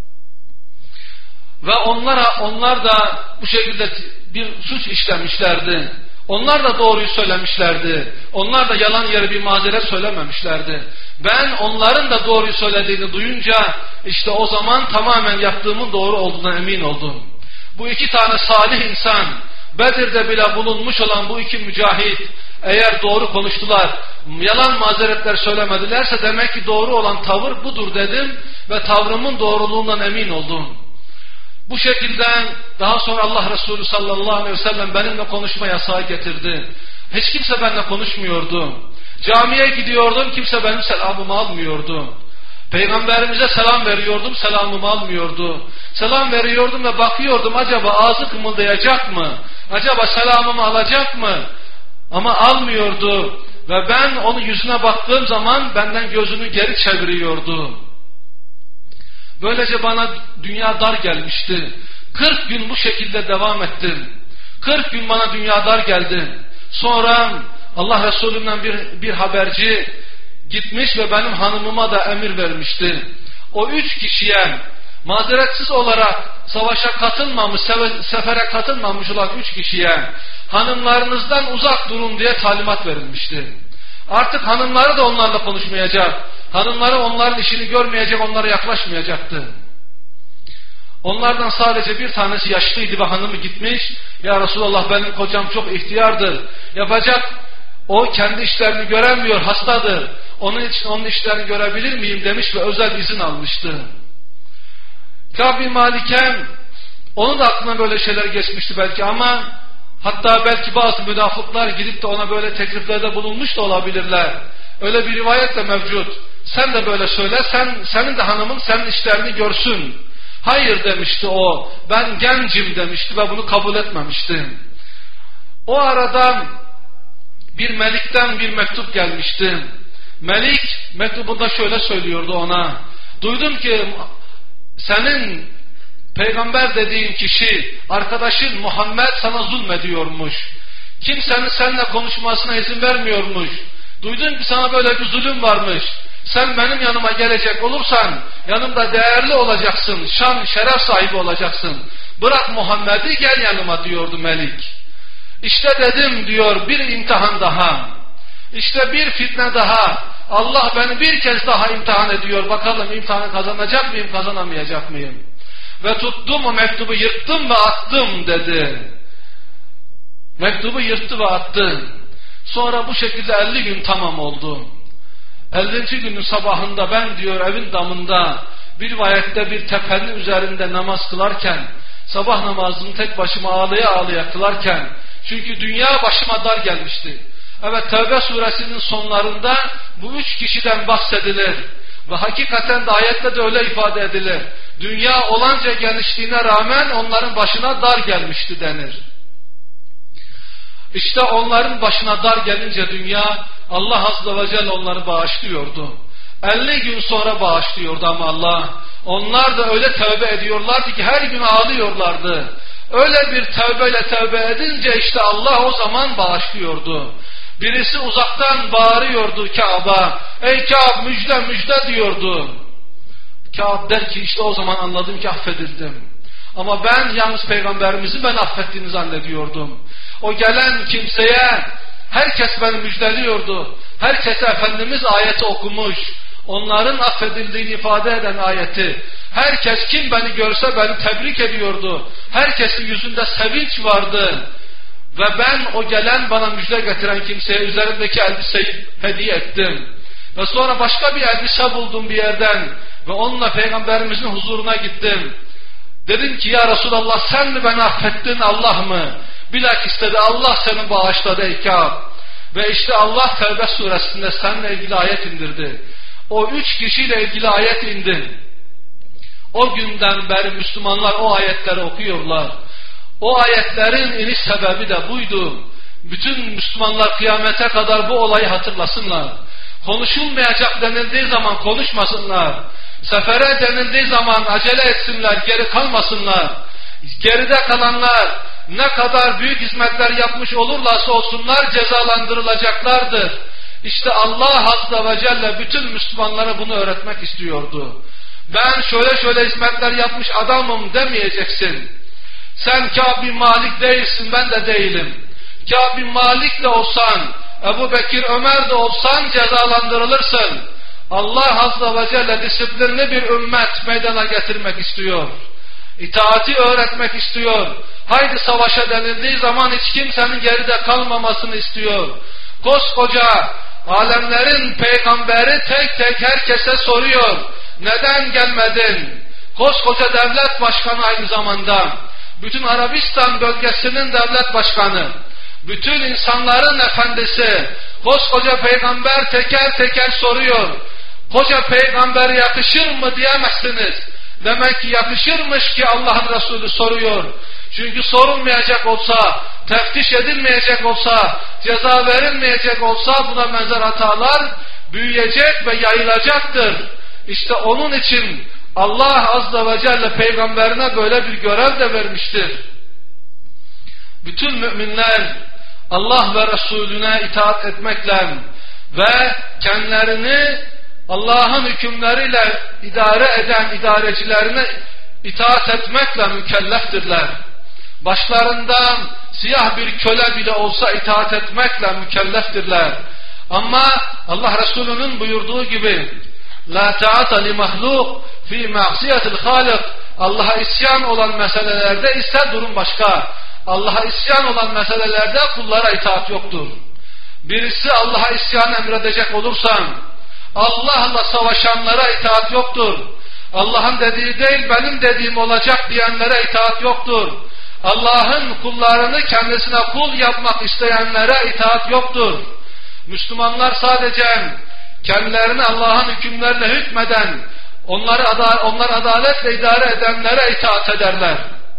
Ve onlara, onlar da bu şekilde bir suç işlemişlerdi. Onlar da doğruyu söylemişlerdi. Onlar da yalan yere bir mazeret söylememişlerdi. Ben onların da doğruyu söylediğini duyunca işte o zaman tamamen yaptığımın doğru olduğuna emin oldum. Bu iki tane salih insan, Bedir'de bile bulunmuş olan bu iki mücahit eğer doğru konuştular, yalan mazeretler söylemedilerse demek ki doğru olan tavır budur dedim ve tavrımın doğruluğundan emin oldum. Bu şekilde daha sonra Allah Resulü sallallahu aleyhi ve sellem benimle konuşma yasağı getirdi. Hiç kimse benimle konuşmuyordu. Camiye gidiyordum, kimse benim selamımı almıyordu. Peygamberimize selam veriyordum, selamımı almıyordu. Selam veriyordum ve bakıyordum, acaba ağzı kımıldayacak mı? Acaba selamımı alacak mı? Ama almıyordu. Ve ben onun yüzüne baktığım zaman benden gözünü geri çeviriyordu. Böylece bana dünya dar gelmişti. kırk gün bu şekilde devam ettim. kırk gün bana dünya dar geldi. Sonra Allah Resulü'nden bir, bir haberci gitmiş ve benim hanımıma da emir vermişti. O üç kişiye mazeretsiz olarak savaşa katılmamış, sefere katılmamış olan üç kişiye hanımlarınızdan uzak durun diye talimat verilmişti. Artık hanımları da onlarla konuşmayacak. Hanımları onların işini görmeyecek, onlara yaklaşmayacaktı. Onlardan sadece bir tanesi yaşlıydı ve hanımı gitmiş. Ya Resulallah, benim kocam çok ihtiyardır. Yapacak, o kendi işlerini göremiyor, hastadır. Onun için onun işlerini görebilir miyim demiş ve özel izin almıştı. Kâb bin Malik'e, onun da aklına böyle şeyler geçmişti belki ama hatta belki bazı münafıklar gidip de ona böyle tekliflerde bulunmuş da olabilirler. Öyle bir rivayet de mevcut. Sen de böyle söyle, sen, senin de hanımın senin işlerini görsün. Hayır demişti o, ben gencim demişti ve bunu kabul etmemişti. O arada bir melikten bir mektup gelmişti. Melik mektubunda şöyle söylüyordu ona: duydum ki senin peygamber dediğin kişi, arkadaşın Muhammed sana zulmediyormuş. Kimsenin seninle konuşmasına izin vermiyormuş. Duydum ki sana böyle bir zulüm varmış. Sen benim yanıma gelecek olursan yanımda değerli olacaksın, şan, şeref sahibi olacaksın. Bırak Muhammed'i, gel yanıma diyordu Melik. İşte dedim diyor, bir imtihan daha. İşte bir fitne daha. Allah beni bir kez daha imtihan ediyor. Bakalım imtihanı kazanacak mıyım, kazanamayacak mıyım? Ve tuttum o mektubu, yırttım ve attım dedi. Mektubu yırttı ve attı. Sonra bu şekilde elli gün tamam oldu. ellinci günün sabahında ben diyor evin damında bir rivayette bir tepenin üzerinde namaz kılarken, sabah namazını tek başıma ağlaya ağlaya kılarken, çünkü dünya başıma dar gelmişti. Evet, Tevbe suresinin sonlarında bu üç kişiden bahsedilir ve hakikaten de ayette de öyle ifade edilir. Dünya olanca genişliğine rağmen onların başına dar gelmişti denir. İşte onların başına dar gelince dünya, Allah Azze ve Celle onları bağışlıyordu. elli gün sonra bağışlıyordu ama Allah. Onlar da öyle tövbe ediyorlardı ki her gün ağlıyorlardı. Öyle bir tövbeyle tövbe edince işte Allah o zaman bağışlıyordu. Birisi uzaktan bağırıyordu Kâb'a. Ey Kâb, müjde müjde diyordu. Kâb der ki işte o zaman anladım ki affedildim. Ama ben yalnız peygamberimizi ben affettiğini zannediyordum. O gelen kimseye herkes beni müjdeliyordu. Herkese Efendimiz ayeti okumuş. Onların affedildiğini ifade eden ayeti. Herkes kim beni görse beni tebrik ediyordu. Herkesin yüzünde sevinç vardı. Ve ben o gelen bana müjde getiren kimseye üzerimdeki elbiseyi hediye ettim. Ve sonra başka bir elbise buldum bir yerden. Ve onunla Peygamberimizin huzuruna gittim. Dedim ki ya Resulallah, sen mi beni affettin, Allah mı? Bilakis dedi, Allah seni bağışladı ey Kâb. Ve işte Allah Tevbe suresinde seninle ilgili ayet indirdi. O üç kişiyle ilgili ayet indi. O günden beri Müslümanlar o ayetleri okuyorlar. O ayetlerin iniş sebebi de buydu. Bütün Müslümanlar kıyamete kadar bu olayı hatırlasınlar. Konuşulmayacak denildiği zaman konuşmasınlar. Sefere denildiği zaman acele etsinler, geri kalmasınlar. Geride kalanlar ne kadar büyük hizmetler yapmış olurlarsa olsunlar cezalandırılacaklardır. İşte Allah Azze ve Celle bütün Müslümanlara bunu öğretmek istiyordu. Ben şöyle şöyle hizmetler yapmış adamım demeyeceksin. Sen Kâb bin Malik değilsin, ben de değilim. Kâb bin Malik de olsan, Ebu Bekir, Ömer de olsan cezalandırılırsın. Allah Azze ve Celle disiplinli bir ümmet meydana getirmek istiyor. İtaati öğretmek istiyor. Haydi savaşa denildiği zaman hiç kimsenin geride kalmamasını istiyor. Koskoca alemlerin peygamberi tek tek herkese soruyor. Neden gelmedin? Koskoca devlet başkanı aynı zamanda. Bütün Arabistan bölgesinin devlet başkanı. Bütün insanların efendisi. Koskoca peygamber teker teker soruyor. Koca peygamber yakışır mı diyemezsiniz. Demek ki yakışırmış ki Allah'ın Resulü soruyor. Çünkü sorulmayacak olsa, teftiş edilmeyecek olsa, ceza verilmeyecek olsa buna benzer hatalar büyüyecek ve yayılacaktır. İşte onun için Allah Azze ve Celle peygamberine böyle bir görev de vermiştir. Bütün müminler Allah ve Resulüne itaat etmekle ve kendilerini Allah'ın hükümleriyle idare eden idarecilerine itaat etmekle mükelleftirler. Başlarından siyah bir köle bile olsa itaat etmekle mükelleftirler. Ama Allah Resulü'nün buyurduğu gibi La ta'ata li mahluk fi ma'siyetil halik. Allah'a isyan olan meselelerde ise durum başka. Allah'a isyan olan meselelerde kullara itaat yoktur. Birisi Allah'a isyan emredecek olursan, Allah'la savaşanlara itaat yoktur. Allah'ın dediği değil benim dediğim olacak diyenlere itaat yoktur. Allah'ın kullarını kendisine kul yapmak isteyenlere itaat yoktur. Müslümanlar sadece kendilerini Allah'ın hükümlerine hükmeden, onları onlar adaletle idare edenlere itaat ederler.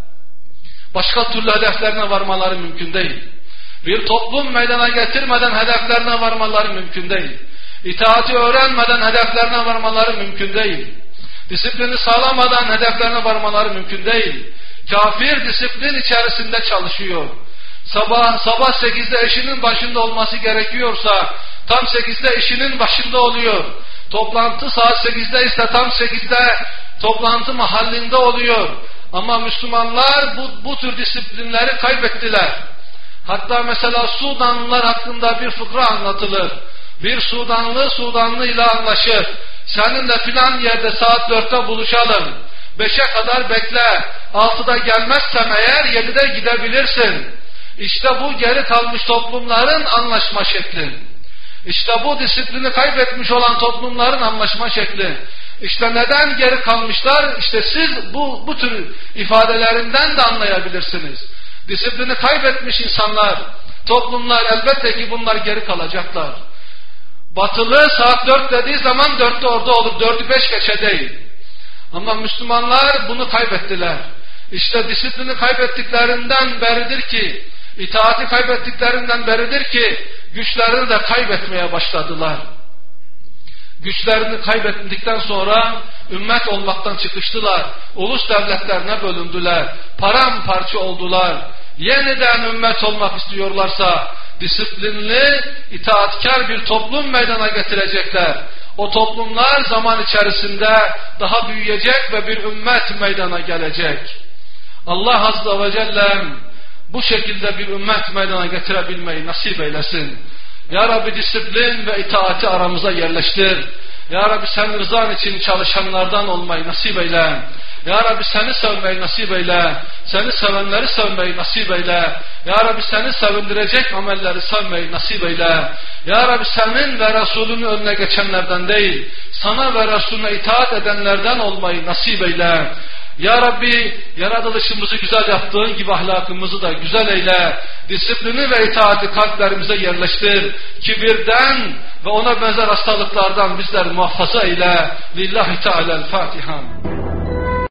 Başka türlü hedeflerine varmaları mümkün değil. Bir toplum meydana getirmeden hedeflerine varmaları mümkün değil. İtaati öğrenmeden hedeflerine varmaları mümkün değil. Disiplini sağlamadan hedeflerine varmaları mümkün değil. Kafir disiplin içerisinde çalışıyor. Sabah sabah sekizde eşinin başında olması gerekiyorsa tam sekizde eşinin başında oluyor. Toplantı saat sekizde ise tam sekizde toplantı mahallinde oluyor. Ama Müslümanlar bu, bu tür disiplinleri kaybettiler. Hatta mesela Sudanlılar hakkında bir fıkra anlatılır. Bir Sudanlı Sudanlı ile anlaşır. Seninle filan yerde saat dörtte buluşalım. Beşe kadar bekle. Altıda gelmezsem eğer yedide gidebilirsin. İşte bu geri kalmış toplumların anlaşma şekli. İşte bu disiplini kaybetmiş olan toplumların anlaşma şekli. İşte neden geri kalmışlar? İşte siz bu, bu tür ifadelerinden de anlayabilirsiniz. Disiplini kaybetmiş insanlar, toplumlar elbette ki bunlar geri kalacaklar. Batılı saat dört dediği zaman dörtte orada olur, dördü beş geçe değil. Ama Müslümanlar bunu kaybettiler. İşte disiplini kaybettiklerinden beridir ki, itaati kaybettiklerinden beridir ki, güçlerini de kaybetmeye başladılar. Güçlerini kaybettikten sonra ümmet olmaktan çıkıştılar. Ulus devletlerine bölündüler. Paramparça oldular. Yeniden ümmet olmak istiyorlarsa disiplinli, itaatkar bir toplum meydana getirecekler. O toplumlar zaman içerisinde daha büyüyecek ve bir ümmet meydana gelecek. Allah Azze ve Celle bu şekilde bir ümmet meydana getirebilmeyi nasip eylesin. Ya Rabbi disiplin ve itaati aramıza yerleştir. Ya Rabbi sen rızan için çalışanlardan olmayı nasip eyle. Ya Rabbi seni sevmeyi nasip eyle. Seni sevenleri sevmeyi nasip eyle. Ya Rabbi seni sevindirecek amelleri sevmeyi nasip eyle. Ya Rabbi senin ve Resulünün önüne geçenlerden değil, sana ve Resulüne itaat edenlerden olmayı nasip eyle. Ya Rabbi yaratılışımızı güzel yaptığın gibi ahlakımızı da güzel eyle. Disiplini ve itaati kalplerimize yerleştir. Kibirden ve ona benzer hastalıklardan bizleri muhafaza eyle. Lillahi Teala'l-Fatiha.